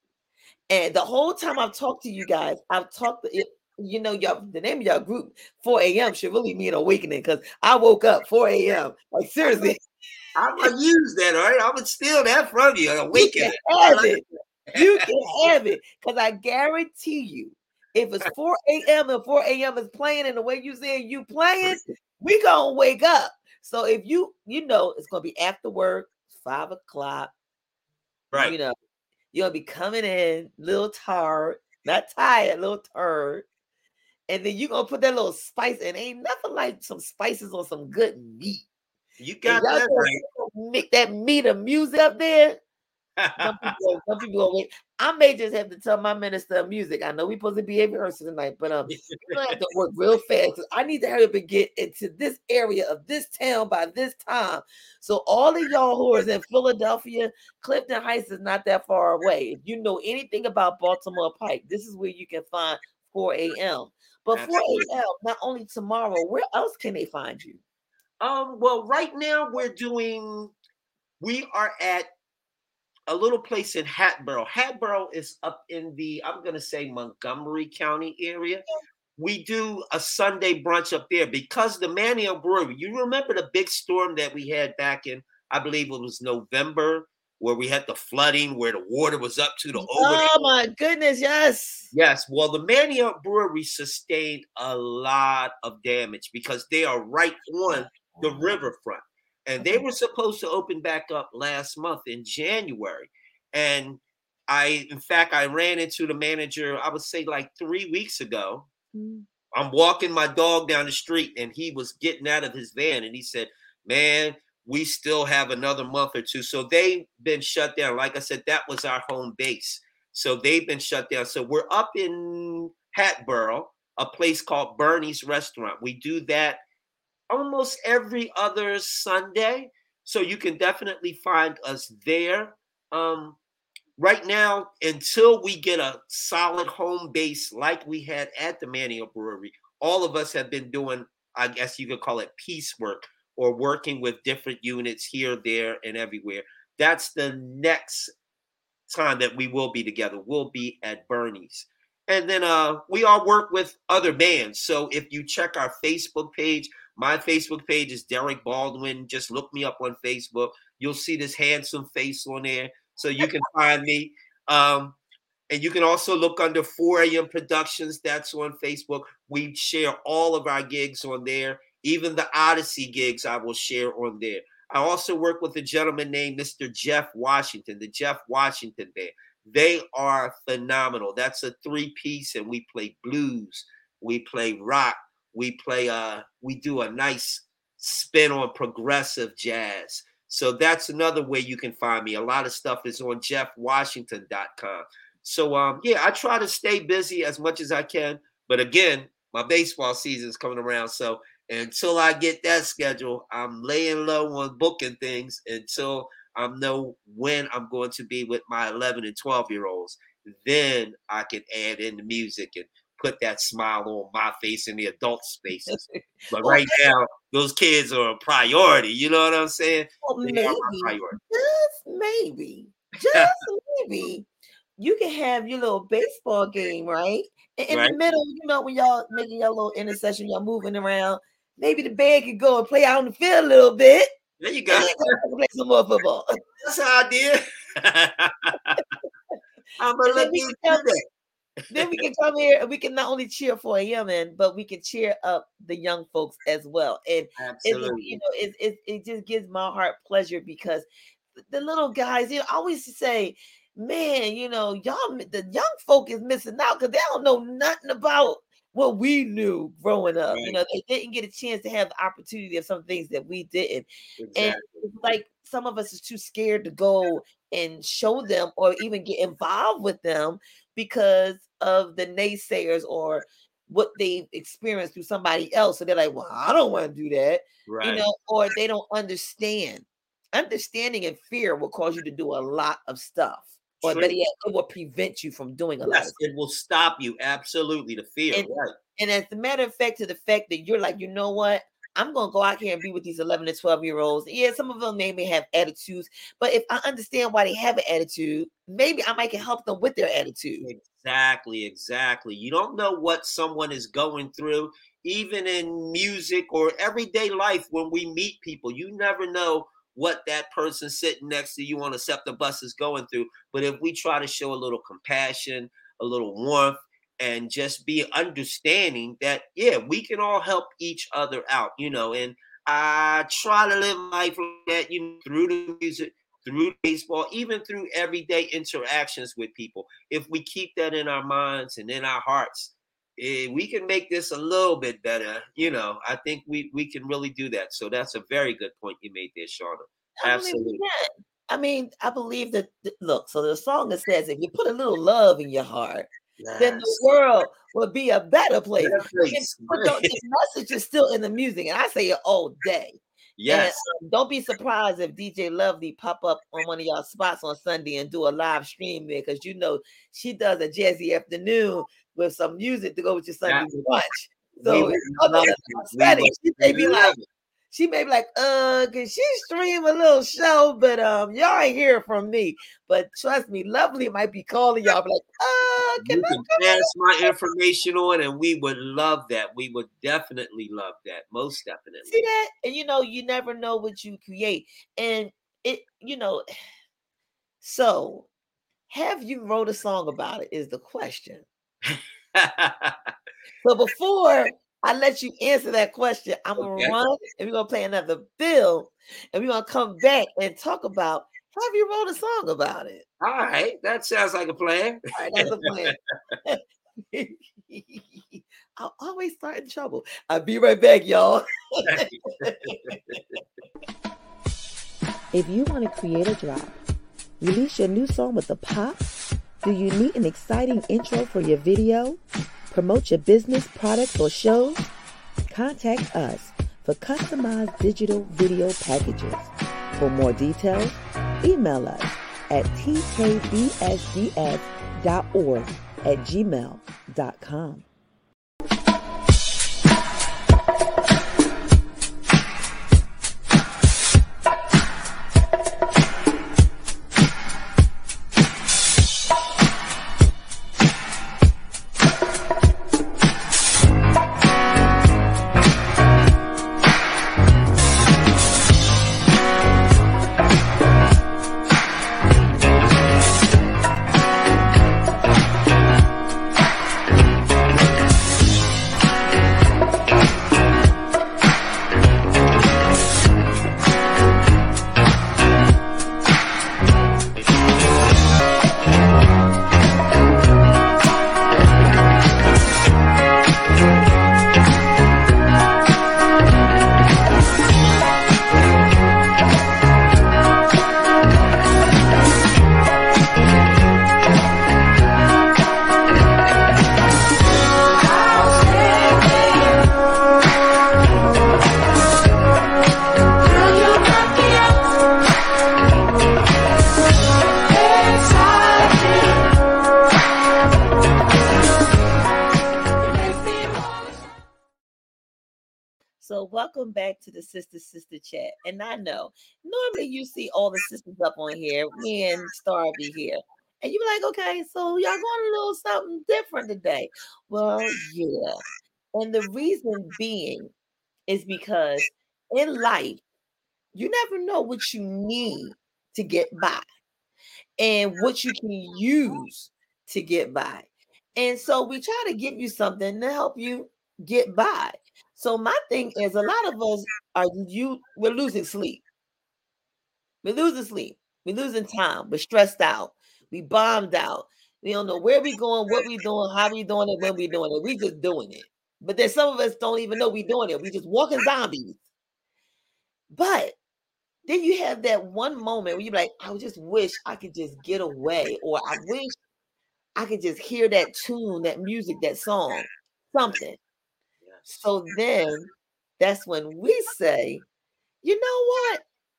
And the whole time I've talked to you guys, I've talked to it. You know, y'all, the name of your group, four a.m. should really mean awakening, because I woke up four a.m. Like, seriously, I'm gonna use that, all right? I'm gonna steal that from you. you Awaken can it. have it. You can have it, because I guarantee you, if it's four a.m. and four a.m. is playing, and the way you saying you playing, we gonna wake up. So if you, you know, it's gonna be after work, five o'clock. Right. You know, you're gonna be coming in a little tired, not tired, a little tired. And then you're gonna put that little spice in. Ain't nothing like some spices on some good meat. You And got y'all that gonna make that meat of music up there. Some right. people, some people gonna wait. I may just have to tell my minister of music. I know we're supposed to be at rehearsal tonight, but um, we're gonna have to work real fast. I need to hurry up and get into this area of this town by this time. So all of y'all who is in Philadelphia, Clifton Heights is not that far away. If you know anything about Baltimore Pike, this is where you can find four a.m. But four a.m. not only tomorrow, where else can they find you? Um, well, right now we're doing, we are at a little place in Hatboro. Hatboro is up in the, I'm going to say Montgomery County area. We do a Sunday brunch up there because the Manio Brewery, you remember the big storm that we had back in, I believe it was November, where we had the flooding, where the water was up to the over. Oh my goodness, yes. Yes, well, the Manio Brewery sustained a lot of damage because they are right on the riverfront. And they were supposed to open back up last month in January. And I, in fact, I ran into the manager, I would say like three weeks ago. Mm. I'm walking my dog down the street and he was getting out of his van and he said, man, we still have another month or two. So they've been shut down. Like I said, that was our home base. So they've been shut down. So we're up in Hatboro, a place called Bernie's Restaurant. We do that almost every other Sunday. So you can definitely find us there. Um, right now, until we get a solid home base like we had at the Manio Brewery, all of us have been doing, I guess you could call it piecework, or working with different units here, there, and everywhere. That's the next time that we will be together. We'll be at Bernie's. And then uh, we all work with other bands. So if you check our Facebook page, my Facebook page is Derek Baldwin. Just look me up on Facebook. You'll see this handsome face on there. So you can find me. Um, and you can also look under four a.m. Productions. That's on Facebook. We share all of our gigs on there. Even the Odyssey gigs I will share on there. I also work with a gentleman named Mister Jeff Washington, the Jeff Washington Band. They are phenomenal. That's a three-piece, and we play blues, we play rock, we play, uh, we do a nice spin on progressive jazz. So that's another way you can find me. A lot of stuff is on jeff washington dot com. So um, yeah, I try to stay busy as much as I can. But again, my baseball season is coming around, so until I get that schedule, I'm laying low on booking things until I know when I'm going to be with my eleven and twelve year olds. Then I can add in the music and put that smile on my face in the adult spaces. But right now, those kids are a priority. You know what I'm saying? Well, They maybe, are my priority. just maybe, just maybe, you can have your little baseball game, right? In, in Right. the middle, you know, when y'all making your little intercession, y'all moving around. Maybe the band could go and play out on the field a little bit. There you go. And then go play some more football. That's an idea. I'm gonna let you do that. Then we can come here and we can not only cheer four a.m. in, but we can cheer up the young folks as well. And Absolutely. It, you know, it, it, it just gives my heart pleasure because the little guys, you know, I always say, man, you know, y'all, the young folk is missing out because they don't know nothing about what we knew growing up. Right. You know, they didn't get a chance to have the opportunity of some things that we didn't. Exactly. And it's like some of us is too scared to go and show them or even get involved with them because of the naysayers or what they've experienced through somebody else. So they're like, well, I don't want to do that. Right. You know, or they don't understand. Understanding and fear will cause you to do a lot of stuff. Or True. better yet, it will prevent you from doing a lot of Yes, stuff. it will stop you. Absolutely. The fear. And, Right. and as a matter of fact, to the fact that you're like, you know what? I'm going to go out here and be with these eleven to twelve year olds. Yeah, some of them may, may have attitudes, but if I understand why they have an attitude, maybe I might can help them with their attitude. Exactly, exactly. You don't know what someone is going through, even in music or everyday life. When we meet people, you never know what that person sitting next to you on a SEPTA bus is going through. But if we try to show a little compassion, a little warmth, and just be understanding that, yeah, we can all help each other out, you know, and I try to live life like that, you know, through the music, through baseball, even through everyday interactions with people. If we keep that in our minds and in our hearts, eh, we can make this a little bit better. You know, I think we, we can really do that. So that's a very good point you made there, Shauna. Absolutely. I mean, I believe that, look, so the song that says, if you put a little love in your heart, yes, then the world will be a better place. Better place. But the message is still in the music, and I say it all day. Yes. And, um, don't be surprised if D J Lovely pop up on one of y'all spots on Sunday and do a live stream there, because you know she does a jazzy afternoon with some music to go with your Sunday yeah. lunch. So she may be like, she may be like, uh, can she stream a little show? But um, y'all ain't hear from me. But trust me, Lovely might be calling y'all, be like, uh, can you can pass my information on, and we would love that. We would definitely love that. Most definitely. See that? And you know, you never know what you create. And it, you know, so have you wrote a song about it is the question. So before I let you answer that question, I'm gonna okay. run and we're gonna play another bill, and we're gonna come back and talk about, have you wrote a song about it? All right, that sounds like a plan. All right, that's a plan. I'll always start in trouble. I'll be right back, y'all. If you want to create a drop, release your new song with a pop, do you need an exciting intro for your video? Promote your business, products, or shows? Contact us for customized digital video packages. For more details, email us at t k b s d s dot org at gmail dot com. So welcome back to the Sister Sister Chat. And I know, normally you see all the sisters up on here, me and Star be here. And you be like, okay, so y'all going a little something different today. Well, yeah. And the reason being is because in life, you never know what you need to get by and what you can use to get by. And so we try to give you something to help you get by. So my thing is, a lot of us are you we're losing sleep. We're losing sleep. We're losing time. We're stressed out. We bombed out. We don't know where we going, what we doing, how we doing it, when we doing it. We just doing it. But then some of us don't even know we doing it. We just walking zombies. But then you have that one moment where you're like, I just wish I could just get away, or I wish I could just hear that tune, that music, that song, something. Yes. So then that's when we say, you know what?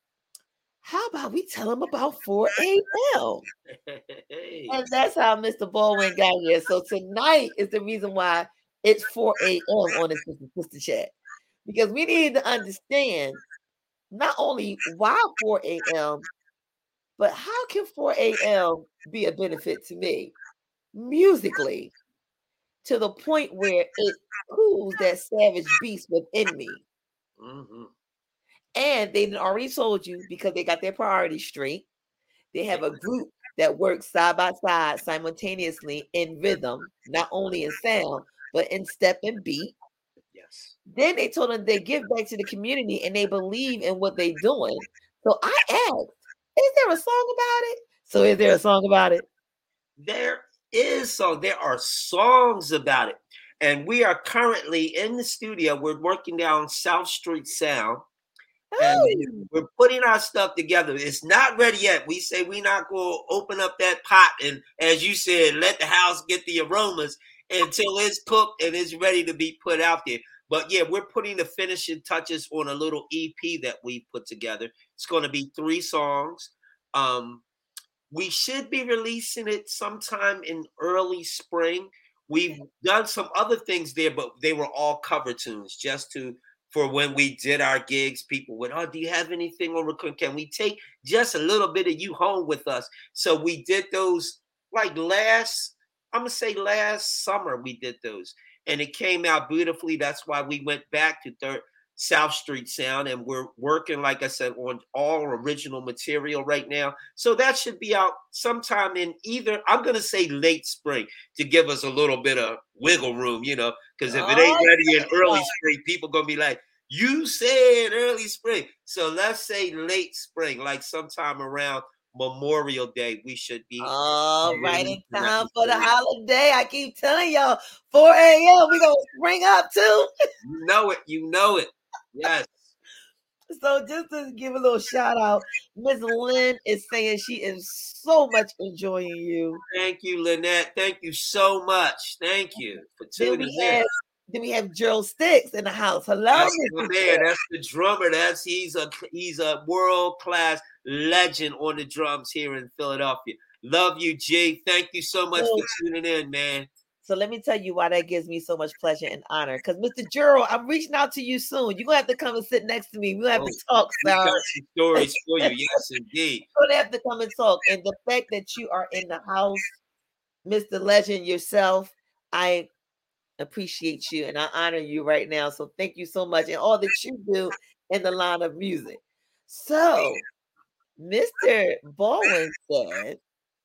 How about we tell them about four a.m.? Hey. And that's how Mister Baldwin got here. So tonight is the reason why it's four a.m. on the Sister Sister Chat. Because we need to understand not only why four a.m., but how can four a.m. be a benefit to me musically, to the point where it cools that savage beast within me. Mm-hmm. And they already told you, because they got their priorities straight. They have a group that works side by side simultaneously in rhythm, not only in sound, but in step and beat. Yes. Then they told them they give back to the community and they believe in what they're doing. So I asked, is there a song about it? So is there a song about it? There is song. There are songs about it. And we are currently in the studio. We're working down South Street Sound. And Oh. we're putting our stuff together. It's not ready yet. We say we're not going to open up that pot and, as you said, let the house get the aromas until it's cooked and it's ready to be put out there. But yeah, we're putting the finishing touches on a little E P that we put together. It's going to be three songs. Um, we should be releasing it sometime in early spring. We've done some other things there, but they were all cover tunes just to for when we did our gigs. People would, oh, do you have anything on record? Can we take just a little bit of you home with us? So we did those like last, I'm going to say last summer we did those. And it came out beautifully. That's why we went back to third South Street Sound. And we're working, like I said, on all original material right now. So that should be out sometime in either, I'm going to say late spring, to give us a little bit of wiggle room, you know, because if it ain't ready in early spring, people going to be like, you said early spring. So let's say late spring, like sometime around Memorial Day, we should be all right in time for the holiday. I keep telling y'all, four a.m. we gonna spring up too. You know it, you know it. Yes. So just to give a little shout out, Miss Lynn is saying she is so much enjoying you. Thank you, Lynette. Thank you so much. Thank you for tuning then we in. Have, then we have Gerald Sticks in the house. Hello, that's the man. That's the drummer. That's he's a he's a world class legend on the drums here in Philadelphia. Love you, G. Thank you so much oh. for tuning in, man. So let me tell you why that gives me so much pleasure and honor. Because Mister Gerald, I'm reaching out to you soon. You're gonna have to come and sit next to me. We'll have oh, to talk. We got some stories for you. Yes, indeed. You're gonna have to come and talk. And the fact that you are in the house, Mister Legend yourself, I appreciate you and I honor you right now. So thank you so much, and all that you do in the line of music. So Mister Baldwin said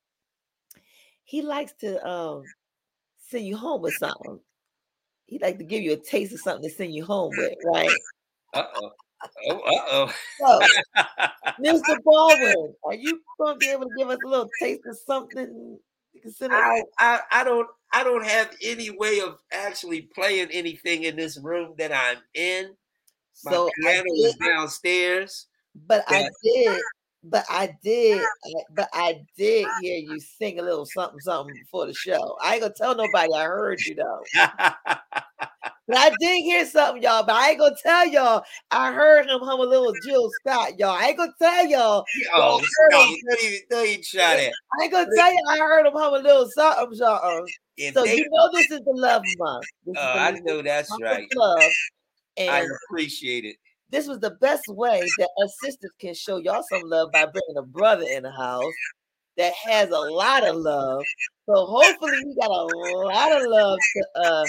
he likes to um send you home with something. He'd like to give you a taste of something to send you home with, right? Uh-oh. Oh, uh-oh. So, Mister Baldwin, are you going to be able to give us a little taste of something? I, I, I don't I don't have any way of actually playing anything in this room that I'm in. My so piano is downstairs. But, but I did But I did, but I did hear you sing a little something, something before the show. I ain't gonna tell nobody I heard you though. But I did hear something, y'all. But I ain't gonna tell y'all. I heard him hum a little Jill Scott, y'all. I ain't gonna tell y'all. Oh, don't even, don't even try that. I ain't gonna tell you. I heard him hum a little something, something. If so they, you know this is the love month. Oh, uh, I know that's right. Love, and I appreciate it. This was the best way that us sisters can show y'all some love by bringing a brother in the house that has a lot of love. So hopefully he got a lot of love to uh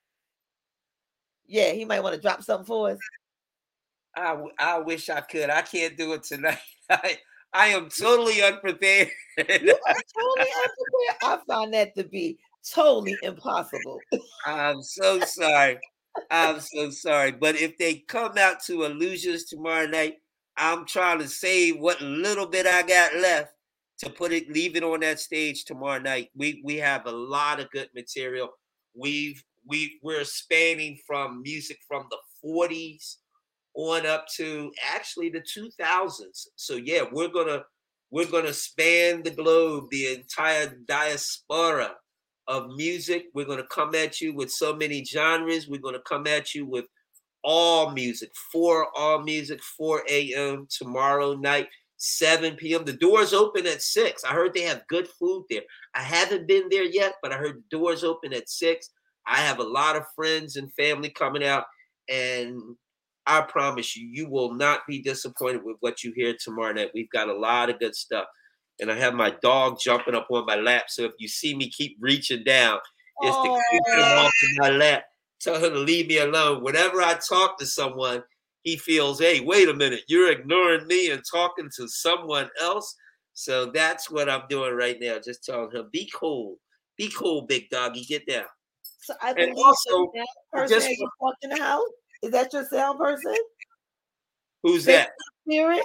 yeah, he might want to drop something for us. I, I wish I could. I can't do it tonight. I, I am totally unprepared. You are totally unprepared. I find that to be totally impossible. I'm so sorry. I'm so sorry. But if they come out to Illusions tomorrow night, I'm trying to save what little bit I got left to put it, leave it on that stage tomorrow night. We we have a lot of good material. We've we we're spanning from music from the forties on up to actually the two thousands. So yeah, we're gonna we're gonna span the globe, the entire diaspora of music. We're gonna come at you with so many genres. We're gonna come at you with all music, for all music, four a.m. tomorrow night, seven p.m. The doors open at six. I heard they have good food there. I haven't been there yet, but I heard the doors open at six. I have a lot of friends and family coming out, and I promise you, you will not be disappointed with what you hear tomorrow night. We've got a lot of good stuff. And I have my dog jumping up on my lap. So if you see me keep reaching down, it's to keep him off of my lap. Tell him to leave me alone. Whenever I talk to someone, he feels, hey, wait a minute, you're ignoring me and talking to someone else. So that's what I'm doing right now. Just telling him, be cool. Be cool, big doggy. Get down. So I believe also, that person just, you walk in the house. Is that your sound person? Who's that? Spirit?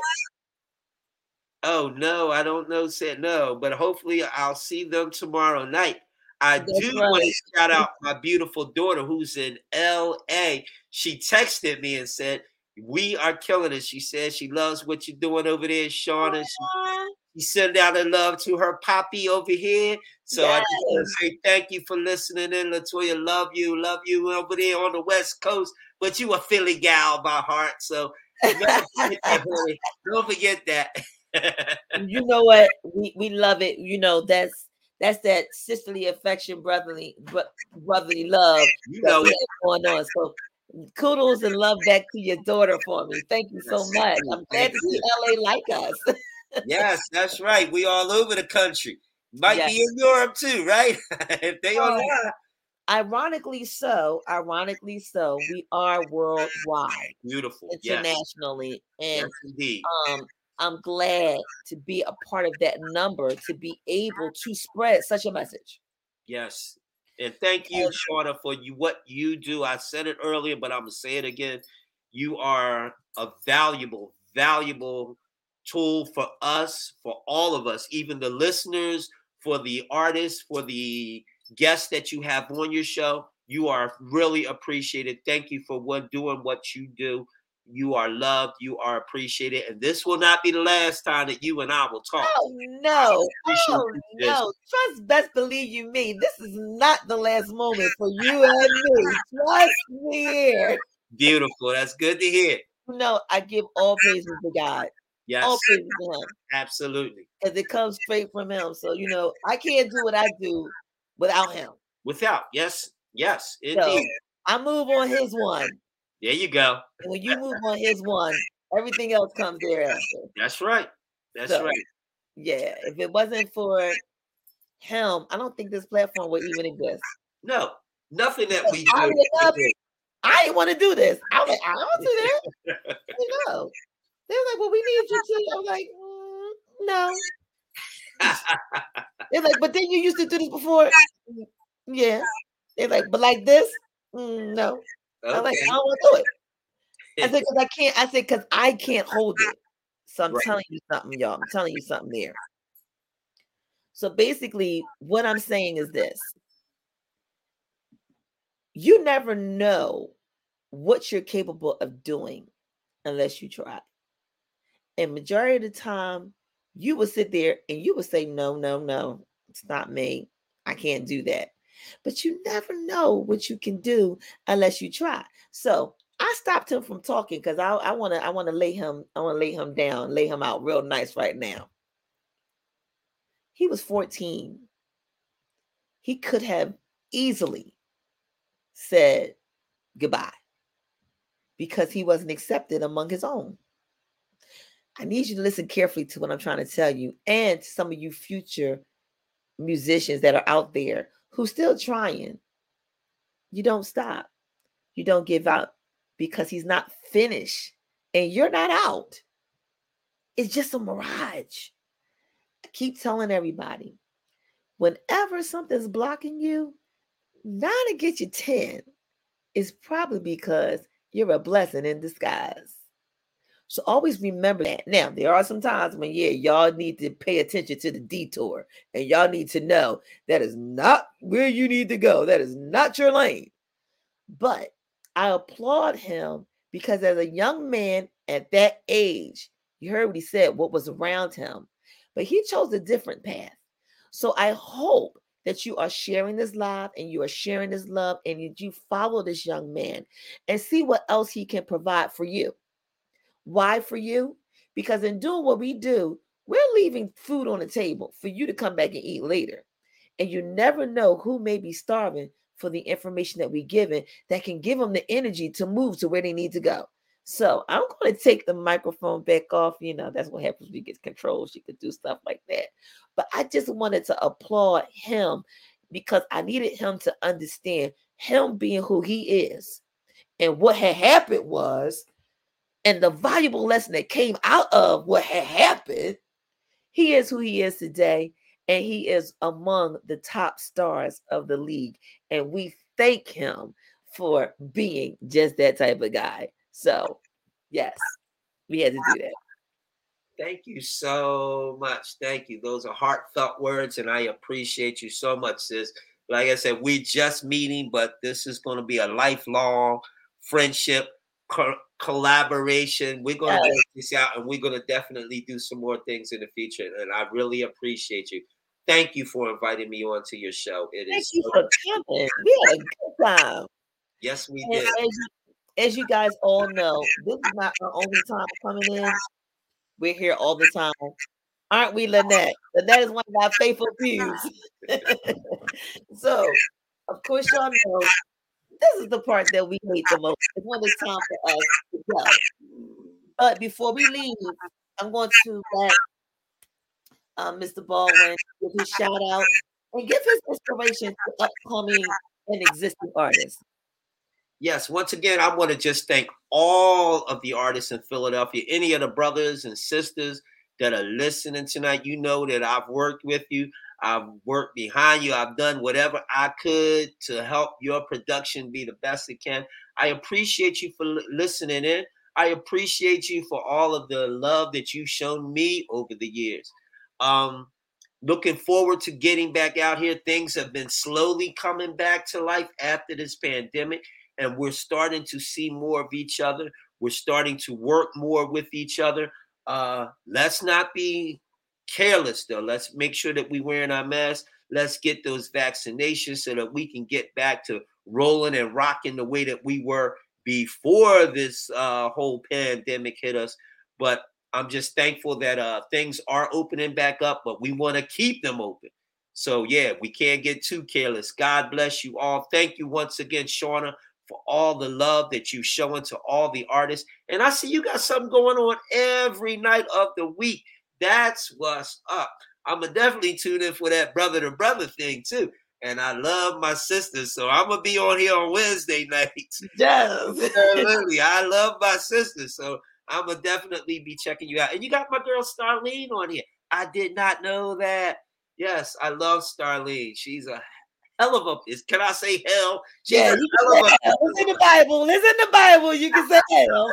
Oh, no, I don't know. Said no, but hopefully I'll see them tomorrow night. I That's do right. want to shout out my beautiful daughter who's in L A. She texted me and said, we are killing it. She said she loves what you're doing over there, Shauna. She, she sent out her love to her poppy over here. So yes. I just want to say thank you for listening in, Latoya. Love you. Love you over there on the West Coast. But you a Philly gal by heart. So don't forget that. Don't forget that. You know what? We we love it. You know, that's that's that sisterly affection, brotherly brotherly love you know that going on. So kudos and love back to your daughter for me. Thank you so much. I'm glad to see L A like us. Yes, that's right. We all over the country. Might yes. be in Europe too, right? If they are oh, ironically so, ironically so, we are worldwide. Beautiful. Internationally. Yes. And yes, indeed. um I'm glad to be a part of that number, to be able to spread such a message. Yes. And thank you, Shauna, for you what you do. I said it earlier, but I'm going to say it again. You are a valuable, valuable tool for us, for all of us, even the listeners, for the artists, for the guests that you have on your show. You are really appreciated. Thank you for what doing what you do. You are loved. You are appreciated. And this will not be the last time that you and I will talk. Oh, no. Oh, no. Trust, best believe you me. This is not the last moment for you and me. Trust me here. Beautiful. That's good to hear. No, I give all praises to God. Yes. All praises to him. Absolutely. Because it comes straight from him. So, you know, I can't do what I do without him. Without. Yes. Yes. Indeed. So, I move on his one. There you go. And when you move on his one, everything else comes thereafter. That's right. That's so, right. Yeah. If it wasn't for him, I don't think this platform would even exist. No. Nothing that we I do. Up, I didn't want to do this. I was like, I don't do that. You know. They were like, well, we need you to. I was like, mm, no. They're like, but then you used to do this before. Yeah. They're like, but like this? Mm, no. Okay. I'm like, I don't want to do it. I said, because I can't. I said, because I can't hold it. So I'm right. telling you something, y'all. I'm telling you something there. So basically, what I'm saying is this. You never know what you're capable of doing unless you try. And majority of the time, you will sit there and you will say, no, no, no, it's not me. I can't do that. But you never know what you can do unless you try. So I stopped him from talking because I, I want to I want to lay him, I want to lay him down, lay him out real nice right now. He was fourteen. He could have easily said goodbye because he wasn't accepted among his own. I need you to listen carefully to what I'm trying to tell you, and to some of you future musicians that are out there who's still trying. You don't stop. You don't give up because he's not finished and you're not out. It's just a mirage. I keep telling everybody, whenever something's blocking you, nine to get you ten is probably because you're a blessing in disguise. So always remember that. Now, there are some times when, yeah, y'all need to pay attention to the detour, and y'all need to know that is not where you need to go. That is not your lane. But I applaud him because as a young man at that age, you heard what he said, what was around him, but he chose a different path. So I hope that you are sharing this live and you are sharing this love and that you follow this young man and see what else he can provide for you. Why for you? Because in doing what we do, we're leaving food on the table for you to come back and eat later. And you never know who may be starving for the information that we're giving that can give them the energy to move to where they need to go. So I'm going to take the microphone back off. You know, that's what happens when you get control. She could do stuff like that. But I just wanted to applaud him because I needed him to understand him being who he is. And what had happened was, and the valuable lesson that came out of what had happened, he is who he is today. And he is among the top stars of the league. And we thank him for being just that type of guy. So, yes, we had to do that. Thank you so much. Thank you. Those are heartfelt words, and I appreciate you so much, sis. Like I said, we're just meeting, but this is going to be a lifelong friendship, co- collaboration. We're going to Yes. work this out, and we're going to definitely do some more things in the future. And I really appreciate you. Thank you for inviting me onto your show. It Thank is you so- for coming. We had a good time. Yes, we And did. as you, as you guys all know, this is not our only time coming in. We're here all the time. Aren't we, Lynette? Lynette is one of our faithful pews. So, of course, y'all know this is the part that we hate the most. It's when it's time for us to go. But before we leave, I'm going to let um, Mister Baldwin give his shout out and give his inspiration to upcoming and existing artists. Yes, once again, I want to just thank all of the artists in Philadelphia, any of the brothers and sisters that are listening tonight. You know that I've worked with you. I've worked behind you. I've done whatever I could to help your production be the best it can. I appreciate you for li- listening in. I appreciate you for all of the love that you've shown me over the years. Um, looking forward to getting back out here. Things have been slowly coming back to life after this pandemic, and we're starting to see more of each other. We're starting to work more with each other. Uh, let's not be careless, though. Let's make sure that we're wearing our masks. Let's get those vaccinations so that we can get back to rolling and rocking the way that we were before this uh, whole pandemic hit us. But I'm just thankful that uh, things are opening back up, but we want to keep them open. So, yeah, we can't get too careless. God bless you all. Thank you once again, Shauna, for all the love that you're showing to all the artists. And I see you got something going on every night of the week. That's what's up. I'm going to definitely tune in for that brother to brother thing, too. And I love my sisters, so I'm going to be on here on Wednesday nights. Yes. Absolutely. I love my sisters, so I'm going to definitely be checking you out. And you got my girl Starlene on here. I did not know that. Yes, I love Starlene. She's a hell of a, is, can I say hell? She's Yeah, a you hell can of say a, hell. It's in the Bible. It's in the Bible. You can say hell.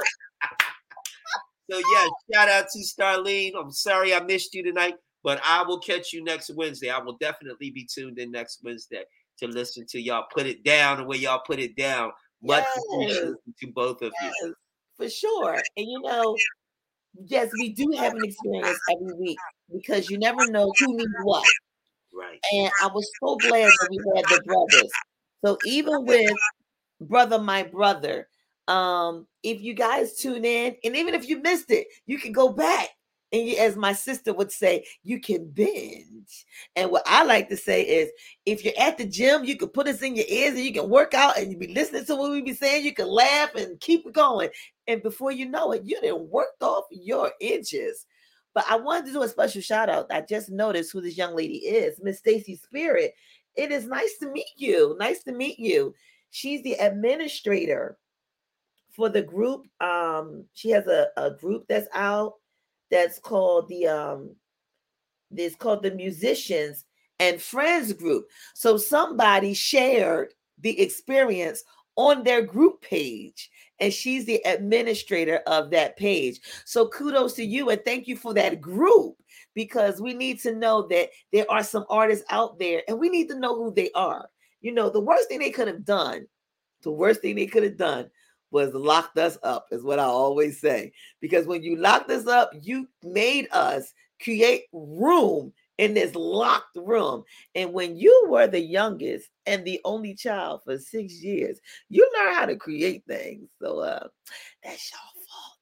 So, yeah, shout out to Starlene. I'm sorry I missed you tonight, but I will catch you next Wednesday. I will definitely be tuned in next Wednesday to listen to y'all put it down the way y'all put it down. Much Yes. appreciation to both of you. Yes, for sure. And you know, yes, we do have an experience every week because you never know who needs what. Right. And I was so glad that we had the brothers. So even with Brother My Brother, um, if you guys tune in, and even if you missed it, you can go back. And you, as my sister would say, you can binge. And what I like to say is, if you're at the gym, you can put us in your ears and you can work out and you be listening to what we be saying. You can laugh and keep it going. And before you know it, you done worked off your inches. But I wanted to do a special shout out. I just noticed who this young lady is, Miss Stacy Spirit. It is nice to meet you. Nice to meet you. She's the administrator for the group. Um, she has a, a group that's out that's called the um it's called the Musicians and Friends Group. So somebody shared the experience on their group page. and she's the administrator of that page. So kudos to you, and thank you for that group, because we need to know that there are some artists out there, and we need to know who they are. You know, the worst thing they could have done, the worst thing they could have done was locked us up, is what I always say. Because when you locked us up, you made us create room in this locked room. And when you were the youngest and the only child for six years, you learn how to create things. So uh, that's your fault.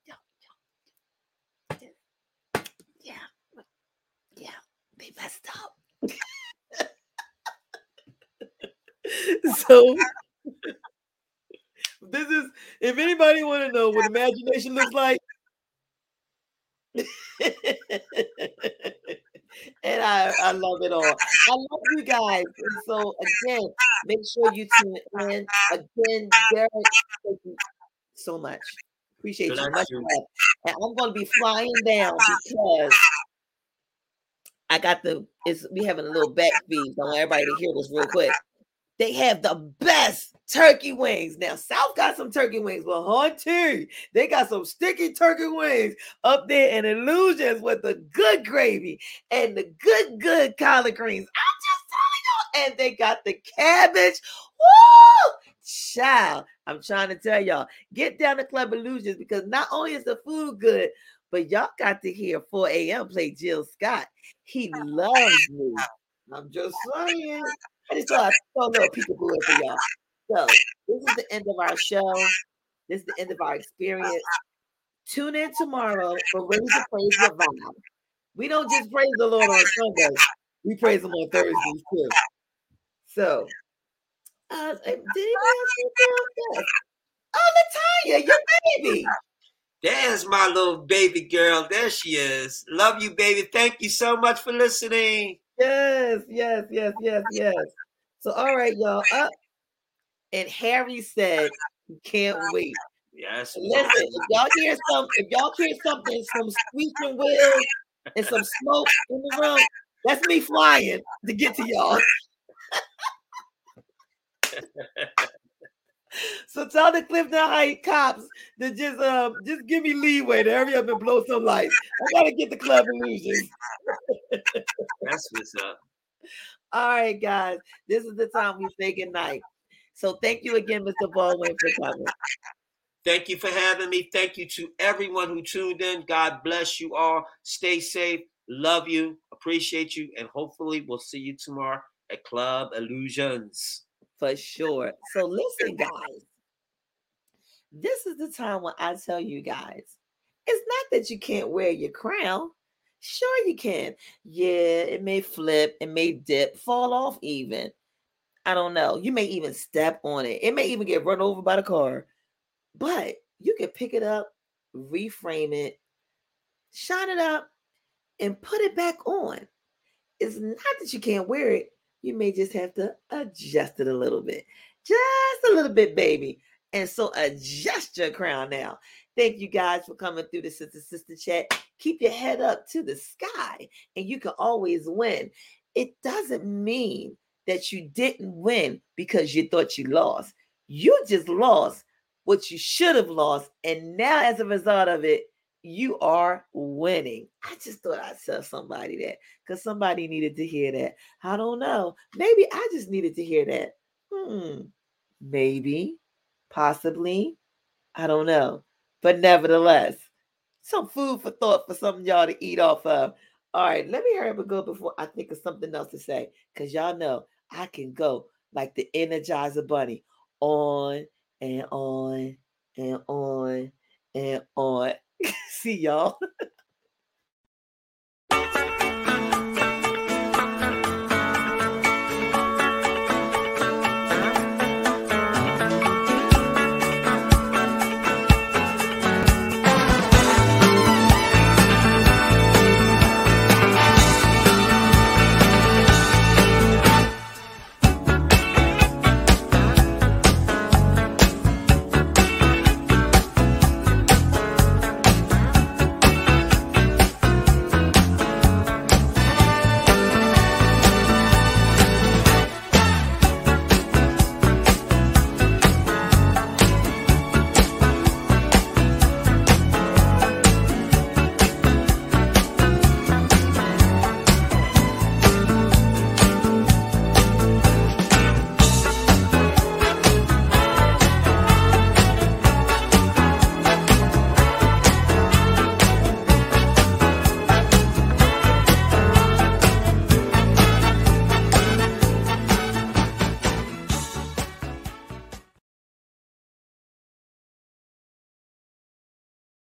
Yo, yo. Yeah. Yeah. They messed up. So this is, if anybody want to know what imagination looks like, and I, I love it all. I love you guys. And so again, make sure you tune in. Again, Derek, thank you so much. Appreciate you much. Love. And I'm going to be flying down because I got the, it's, we having a little back feed. So I want everybody to hear this real quick. They have the best turkey wings. Now, South got some turkey wings, but Hunty, they got some sticky turkey wings up there in Illusions with the good gravy and the good, good collard greens. I'm just telling y'all. And they got the cabbage. Woo! Child, I'm trying to tell y'all, get down to Club Illusions, because not only is the food good, but y'all got to hear four a.m. play Jill Scott. He loves me. I'm just saying. I just thought I saw a little peekaboo for y'all. So this is the end of our show. This is the end of our experience. Tune in tomorrow for Raise the Praise with Vibe. We don't just praise the Lord on Sunday. We praise him on Thursdays too. So, uh, did anybody else? Oh, Latanya, your baby. There's my little baby girl. There she is. Love you, baby. Thank you so much for listening. Yes, yes, yes, yes, yes. So, all right, y'all. Up. And Harry said, "Can't wait." Yes. Listen, if y'all hear some, if y'all hear something, some squeaking wheels and some smoke in the room, that's me flying to get to y'all. So tell the Clifton Heights cops to just um just give me leeway to hurry up and blow some lights. I gotta get the Club Illusions. That's what's up. All right, guys. This is the time we say goodnight. So thank you again, Mister Baldwin, for coming. Thank you for having me. Thank you to everyone who tuned in. God bless you all. Stay safe. Love you. Appreciate you. And hopefully we'll see you tomorrow at Club Illusions. For sure. So listen, guys. This is the time when I tell you guys, it's not that you can't wear your crown. Sure you can. Yeah, it may flip, it may dip, fall off even. I don't know. You may even step on it. It may even get run over by the car. But you can pick it up, reframe it, shine it up, and put it back on. It's not that you can't wear it. You may just have to adjust it a little bit. Just a little bit, baby. And so adjust your crown now. Thank you guys for coming through the Sister Sister Chat. Keep your head up to the sky, and you can always win. It doesn't mean that you didn't win because you thought you lost. You just lost what you should have lost. And now as a result of it, you are winning. I just thought I'd tell somebody that because somebody needed to hear that. I don't know. Maybe I just needed to hear that. Hmm. Maybe. Possibly. I don't know. But nevertheless, some food for thought for some of y'all to eat off of. All right, let me hurry up and go before I think of something else to say. Because y'all know I can go like the Energizer Bunny on and on and on and on. See y'all.